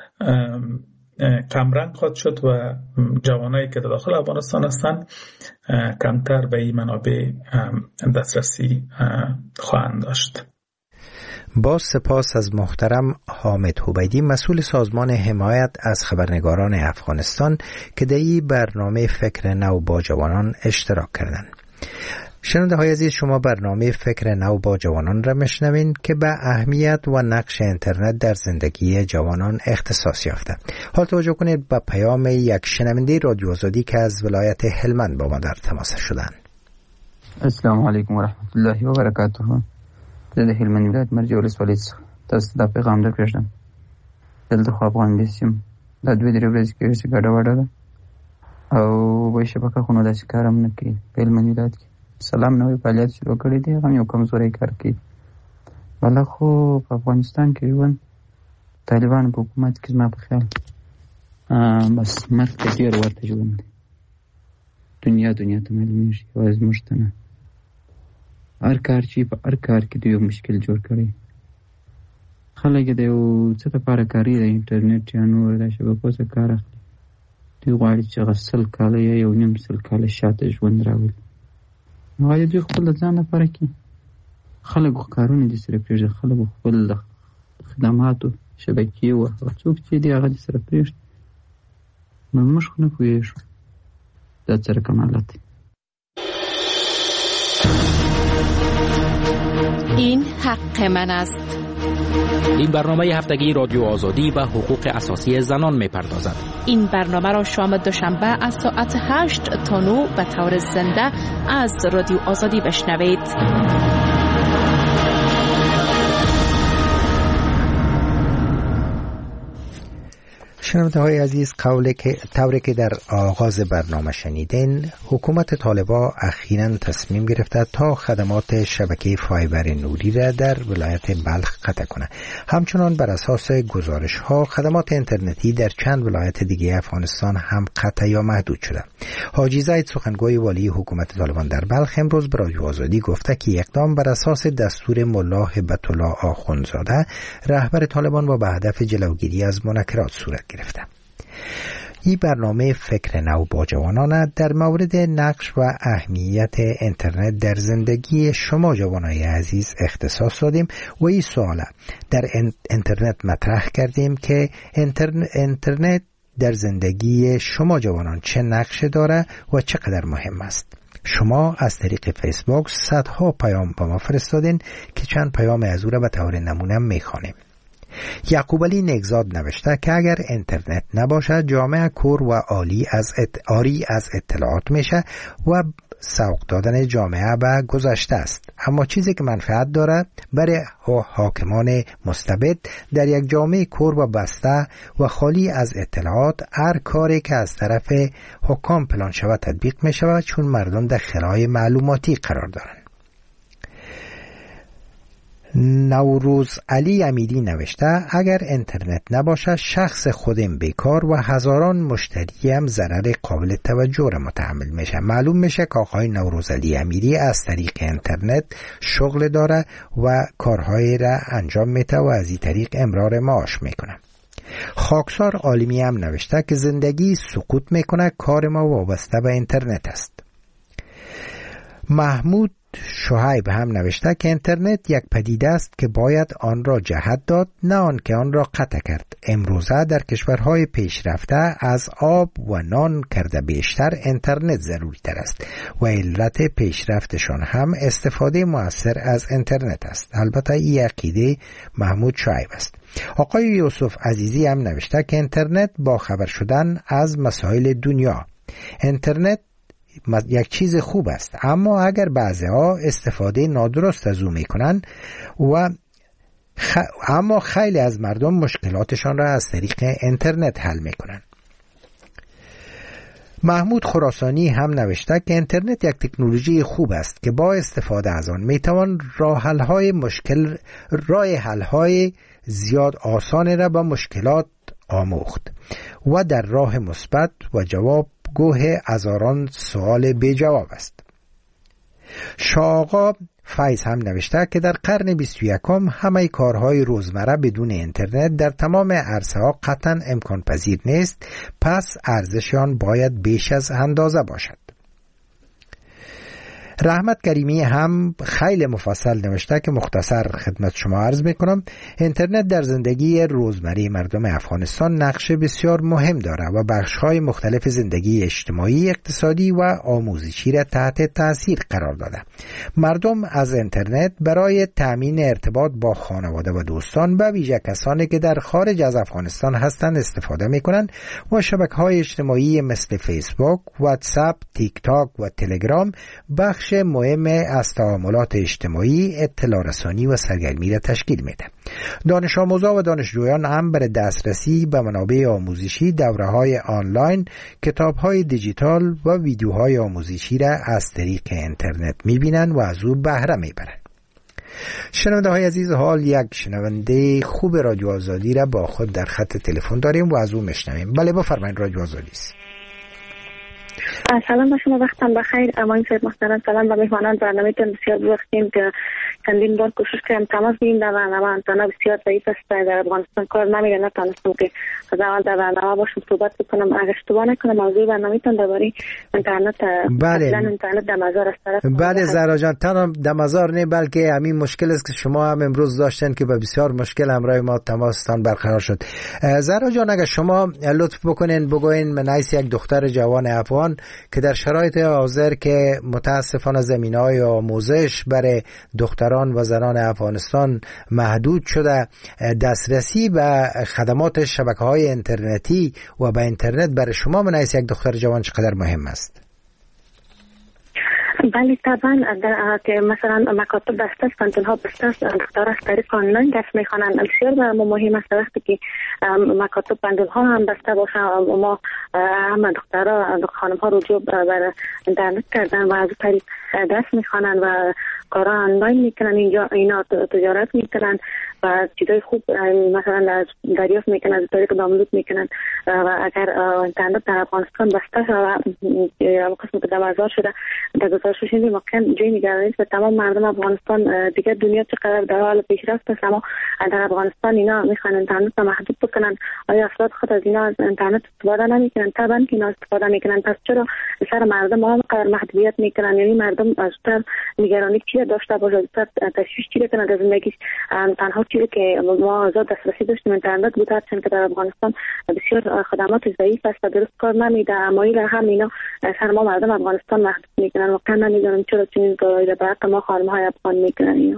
کمرنگ خواهد شد و جوانایی که در داخل افغانستان هستند کمتر به این منابع دسترسی خواهند داشت. با سپاس از محترم حامد حبیدی، مسئول سازمان حمایت از خبرنگاران افغانستان که در این برنامه فکر نو با جوانان اشتراک کردند. شنونده های عزیز، شما برنامه فکر نو با جوانان را میشنوین که به اهمیت و نقش اینترنت در زندگی جوانان اختصاص یافته. حال توجه کنید به پیام یک شنونده رادیو آزادی که از ولایت هلمند با ما در تماس شدند. السلام علیکم و رحمت الله و برکاته. زه د هلمند ولایت مرجع ولسوالۍ څخه تاسو ته پیغام درکړم. دلته خو افغان لیسیم د دوی درې ورځې کې چې ګډه وډه ده او به شبکه خو نو داسې کار هم نه کوي. په هلمند ولایت کې سلام نوې فعالیت شروع کړی دی، هغه یو کمزوری کار کوي. بله خو په افغانستان کې ژوند طالبان په حکومت کې زما په خیال بس مرګ ته ډېر ورته ژوند دی. دنیا دنیا ته معلومېږي، یوازې موږ ته نه. هر کار چې په هر کار کې دوی یو مشکل جوړ کړی. خلک د یو څه دپاره کاري د انټرنېټ یا نور د شبکو څخه کار اخلي. دوی غواړي چې هغه سل کاله یا یو نیم سل کاله شاته ژوند راولي. نو غواړي دوی خپل د ځان لپاره کوي. خلکو کارونه دې سره پرېږدي، خلکو خپل د خدماتو شبکې و هغه څوک چې دي هغه دې سره پرېږدي. نو موږ خو نه پوهېږو دا څه رقم حالت دی. این حق من است. این برنامه هفتگی رادیو آزادی و حقوق اساسی زنان می‌پردازد. این برنامه را شام دوشنبه از ساعت هشت تا نه به طور زنده از رادیو آزادی بشنوید. شنونده های عزیز، قوله که طوری که در آغاز برنامه شنیدین، حکومت طالبان اخیراً تصمیم گرفته تا خدمات شبکه فایبر نوری را در ولایت بلخ قطع کنه. همچنان بر اساس گزارش ها خدمات اینترنتی در چند ولایت دیگه افغانستان هم قطع یا محدود شده. حاجی زید، سخنگوی والی حکومت طالبان در بلخ، امروز به رادیو آزادی گفته که اقدام بر اساس دستور ملا هبت الله آخوندزاده، رهبر طالبان، و به هدف جلوگیری از منکرات صورت گرفته. این برنامه فکر نو با جوانان در مورد نقش و اهمیت اینترنت در زندگی شما جوانای عزیز اختصاص دادیم و این سوال در اینترنت مطرح کردیم که اینترنت در زندگی شما جوانان چه نقش داره و چقدر مهم است. شما از طریق فیسبوک صدها پیام با ما فرستادین که چند پیام از او را به طور نمونه میخوانیم. یعقوب علی نگزاد نوشته که اگر اینترنت نباشد جامعه کور و عالی از ات... آری از اطلاعات میشه و سوق دادن جامعه به گذشته است. اما چیزی که منفعت داره برای حاکمان مستبد در یک جامعه کور و بسته و خالی از اطلاعات، هر کاری که از طرف حکام پلان شود تطبیق می شود، چون مردم در خلای معلوماتی قرار دارند. نوروز علی امیری نوشته اگر اینترنت نباشه شخص خودم بیکار و هزاران مشتری هم ضرر قابل توجه را متحمل میشه. معلوم میشه که آقای نوروز علی امیری از طریق اینترنت شغل داره و کارهای را انجام میده و از این طریق امرار معاش میکنه. خاکسار عالمی هم نوشته که زندگی سقوط میکنه، کار ما وابسته به اینترنت است. محمود شعیب هم نوشته که اینترنت یک پدیده است که باید آن را جهت داد، نه آن که آن را قطع کرد. امروزه در کشورهای پیشرفته از آب و نان کرده بیشتر اینترنت ضروری تر است و علت پیشرفتشان هم استفاده مؤثر از اینترنت است. البته این عقیده محمود شعیب است. آقای یوسف عزیزی هم نوشته که اینترنت با خبر شدن از مسائل دنیا. اینترنت یک چیز خوب است، اما اگر بعضی‌ها استفاده نادرست از او میکنن و خ... اما خیلی از مردم مشکلاتشان را از طریق اینترنت حل میکنن. محمود خراسانی هم نوشته که اینترنت یک تکنولوژی خوب است که با استفاده از آن میتوان راه حل‌های مشکل راه حل‌های زیاد آسان را با مشکلات آموخت و در راه مثبت و جواب گوه هزاران سوال بی جواب است. شاقا فیض هم نوشته که در قرن بیست و یکم همه کارهای روزمره بدون اینترنت در تمام عرصه ها قطعا امکان پذیر نیست، پس ارزششان باید بیش از اندازه باشد. رحمت کریمی هم خیلی مفصل نوشته که مختصر خدمت شما عرض میکنم. اینترنت در زندگی روزمره مردم افغانستان نقش بسیار مهم داره و بخش‌های مختلف زندگی اجتماعی، اقتصادی و آموزشی را تحت تاثیر قرار داده. مردم از اینترنت برای تامین ارتباط با خانواده و دوستان، به ویژه کسانی که در خارج از افغانستان هستند، استفاده میکنند و شبکه‌های اجتماعی مثل فیسبوک، واتساپ، تیک تاک و تلگرام بخش مهم از تعاملات اجتماعی، اطلاع رسانی و سرگرمی را تشکیل میده. دانش آموزان و دانشجویان هم برای دسترسی به منابع آموزشی، دوره‌های آنلاین، کتاب‌های دیجیتال و ویدیوهای آموزشی را از طریق اینترنت می‌بینند و از او بهره می‌برند. شنونده های عزیز، حال یک شنونده خوب رادیو آزادی را با خود در خط تلفن داریم و از او میشنویم. بله بفرمایید، رادیو آزادی است. سلام به شما، وقتم بخیر. اماین صاحب محترم، سلام به مهمانان برنامه‌تون. بسیار بخشیم که چندین بار کوشش کردم تماس بگیرم در برنامه. انتنا بسیار ضعیف است، در افغانستان کار نمیره، نتونستم که از اول در برنامه باشم صحبت بکنم. اگر اشتباه نکنم موضوع برنامه‌تون درباره اینترنت، بله، اصلا اینترنت در مزار است. بله زهرا جان، تنها در مزار نه بلکه همین مشکل است که شما هم امروز داشتن که با بسیار مشکل همراه ما تماستان برقرار شد. زهرا جان، اگر شما لطف بکنین بگوین من عیس یک دختر جوان افغان که در شرایط حاضر که متاسفانه زمینه‌های آموزش برای دختران و زنان افغانستان محدود شده، دسترسی به خدمات شبکه‌های اینترنتی و به اینترنت برای شما من از یک دختر جوان چقدر مهم است؟ بله طبعا که مثلا مکاتب بسته است، کانتون ها بسته است، دخترها از طریق آنلاین درس میخوانند. بسیار برای ما مهم است وقتی که مکاتب پندل ها هم بسته باشه، ما هم دخترها خانم ها رجوع بر اینترنت کردن و از طریق درس میخوانند و کارا آنلاین میکنن. اینجا اینا تجارت میکنن و چیزای خوب مثلا دریافت میکنن، از طریق دانلود میکنن. و اگر اینترنت در افغانستان بسته شود و قسم که دوازار شده در گزارش شدیم واقعا جای نگرانی است و تمام مردم افغانستان دیگه دنیا چقدر در حال پیشرفت است، اما در افغانستان اینا میخوان اینترنت رو محدود بکنن. آیا افراد خود از اینا از اینترنت استفاده نمیکنن؟ طبعا که اینا استفاده میکنن. پس چرا سر مردم هم قدر محدودیت میکنن؟ یعنی مردم ازتر نگرانی چی داشته باشه، ازتر تشویش چی کنن در زندگیش؟ تنها چیزی که ما آزاد دسترسی داشتیم اینترنت بود، چون که در افغانستان بسیار خدمات ضعیف است و درست کار نمیده. اما این هم اینا سر ما مردم افغانستان محدود میکنن. واقعا نمیدونم چرا چنین کارهایی را برای ما خانم های افغان میکنن اینا.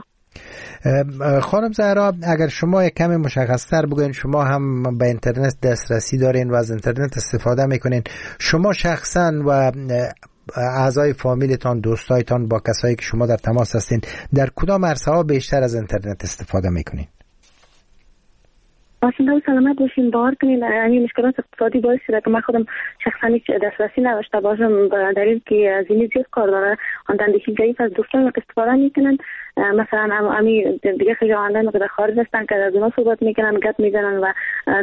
خانم زهرا، اگر شما یک کمی مشخص‌تر بگوین، شما هم به اینترنت دسترسی دارین و از اینترنت استفاده میکنین، شما شخصا و اعضای فامیلتان، دوستایتان، با کسایی که شما در تماس هستین، در کدام عرصه‌ها بیشتر از اینترنت استفاده میکنین؟ باشین و سلامت باشین. باور کنین این مشکلات اقتصادی باعث شده که من خودم شخصا هیچ دسترسی نداشته باشم، به دلیل که از این زیاد کار داره. آن دندشی ضعیف از دوستان که استفاده میکنن، مثلا امی دیگه خیلی آنلاین که در خارج هستن که از اونا صحبت میکنن، گپ میزنن و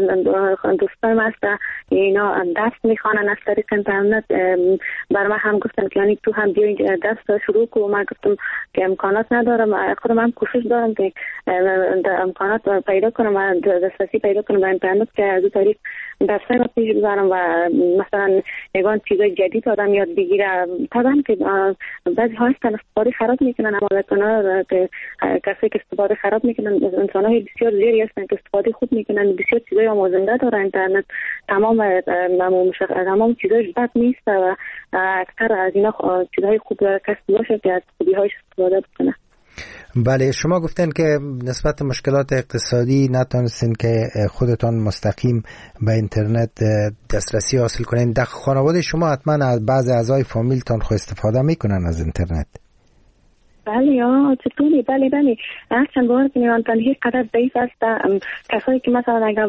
دوستان ما هست اینا درس میخوانن از طریق اینترنت. بر من هم گفتن که یعنی تو هم بیا درس شروع کن. من گفتم که امکانات ندارم، خودم هم کوشش دارم که امکانات پیدا کنم و دسترسی پیدا کنم به اینترنت که از طریق درسای رو پیش ببرم و مثلا یگان چیزای جدید آدم یاد بگیره. طبعا که بعضی ها هستن استفاده خراب میکنن، اما کنار که کسی که استفاده خراب میکنن انسان های بسیار زیادی هستن که استفاده خوب میکنن. بسیار چیزای آموزنده داره اینترنت، تمام تمام چیزاش بد نیست و اکثر از اینا چیزهای خوب کسی باشه که از خوبی هایش استفاده بکنه. بله، شما گفتن که نسبت مشکلات اقتصادی نتونستین که خودتان مستقیم به اینترنت دسترسی حاصل کنین. در خانواده شما حتما از بعض اعضای فامیلتان خود استفاده میکنن از اینترنت؟ بله یا چطوری؟ بله بله هرچند باور کنید آن تنهی قدر ضعیف است. کسایی که مثلا اگر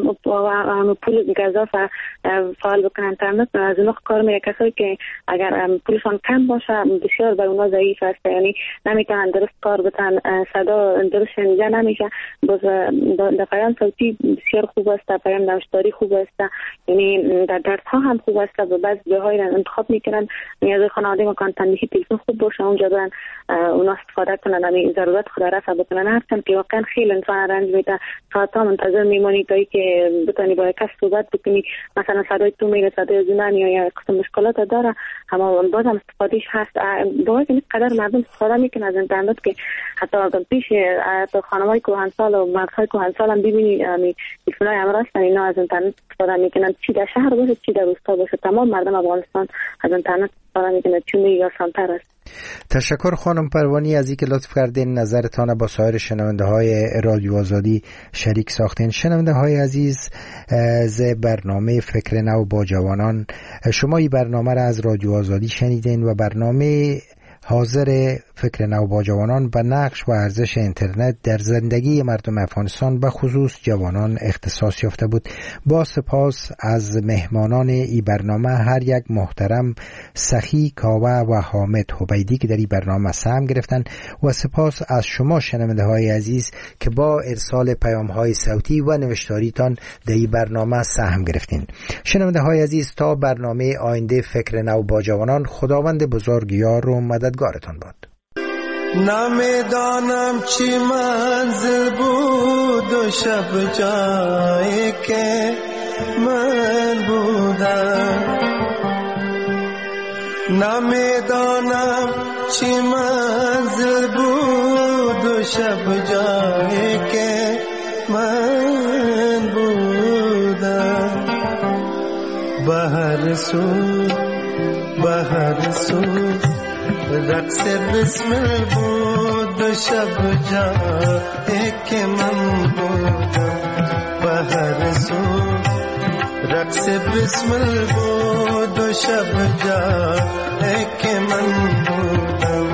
پول گذاف فعال بکنن اینترنت از اونها کار میره. کسایی که اگر پولشان کم باشه بسیار بر اونها ضعیف است، یعنی نمیتونن درست کار بکنن، صدا درست شنیده نمیشه. باز در پیام صوتی بسیار خوب است، در پیام نوشتاری خوب است، یعنی در درس ها هم خوب است. و بعض جاهای انتخاب میکنن نیاز خانواده مکان تنهی تلفن خوب باشه، اونجا دارن اونا استفاده کنن، همین ضرورت خود رفع بکنن. هرچند که واقعا خیلی انسان رنج میده، ساعت‌ها منتظر میمونی تا اینکه بتونی با کس صحبت بکنی، مثلا صدای تو میره، صدای زنان یا قسم مشکلات داره، اما باز هم استفادهش هست. باز این قدر مردم استفاده میکنن از اینترنت که حتی پیش خانم‌های کهنسال و مردهای کهنسال هم ببینی همین تلفن‌های امر هستن، اینا از اینترنت استفاده میکنن، چی در شهر باشه چی در روستا باشه. تمام مردم افغانستان از اینترنت استفاده میکنن، چون دیگه آسان‌تر است. تشکر خانم پروانی از اینکه لطف کردین نظرتان با سایر شنونده های رادیو آزادی شریک ساختین. شنونده های عزیز ز برنامه فکر نو با جوانان، شما این برنامه را از رادیو آزادی شنیدین و برنامه حاضر فکر نو با جوانان به نقش و ارزش اینترنت در زندگی مردم افغانستان به خصوص جوانان اختصاص یافته بود. با سپاس از مهمانان این برنامه، هر یک محترم سخی کاوه و حامد حبیدی که در این برنامه سهم گرفتن، و سپاس از شما شنونده های عزیز که با ارسال پیام های صوتی و نوشتاریتان در این برنامه سهم گرفتین. شنونده های عزیز، تا برنامه آینده فکر نو با جوانان، خداوند بزرگ یار و مددگارتان باد. نمیدانم چی منزل بود و شب جایی که من بودم، نمیدانم چی منزل بود و شب جایی که من بودم. به هر سو به هر سو رقص بسمل بود و شب جایی که من بودم. به هر سو رقص بسمل بود و شب جایی که من بودم.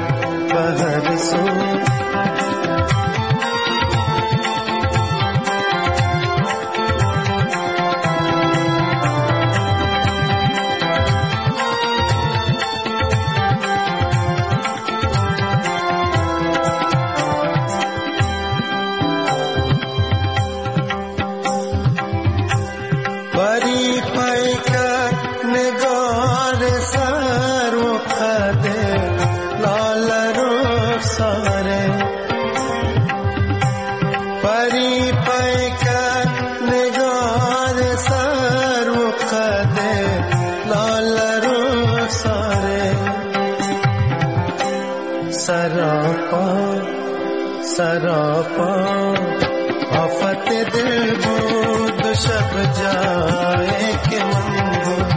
सरापा सरापा आफत दिल بود शब जाए के मंगो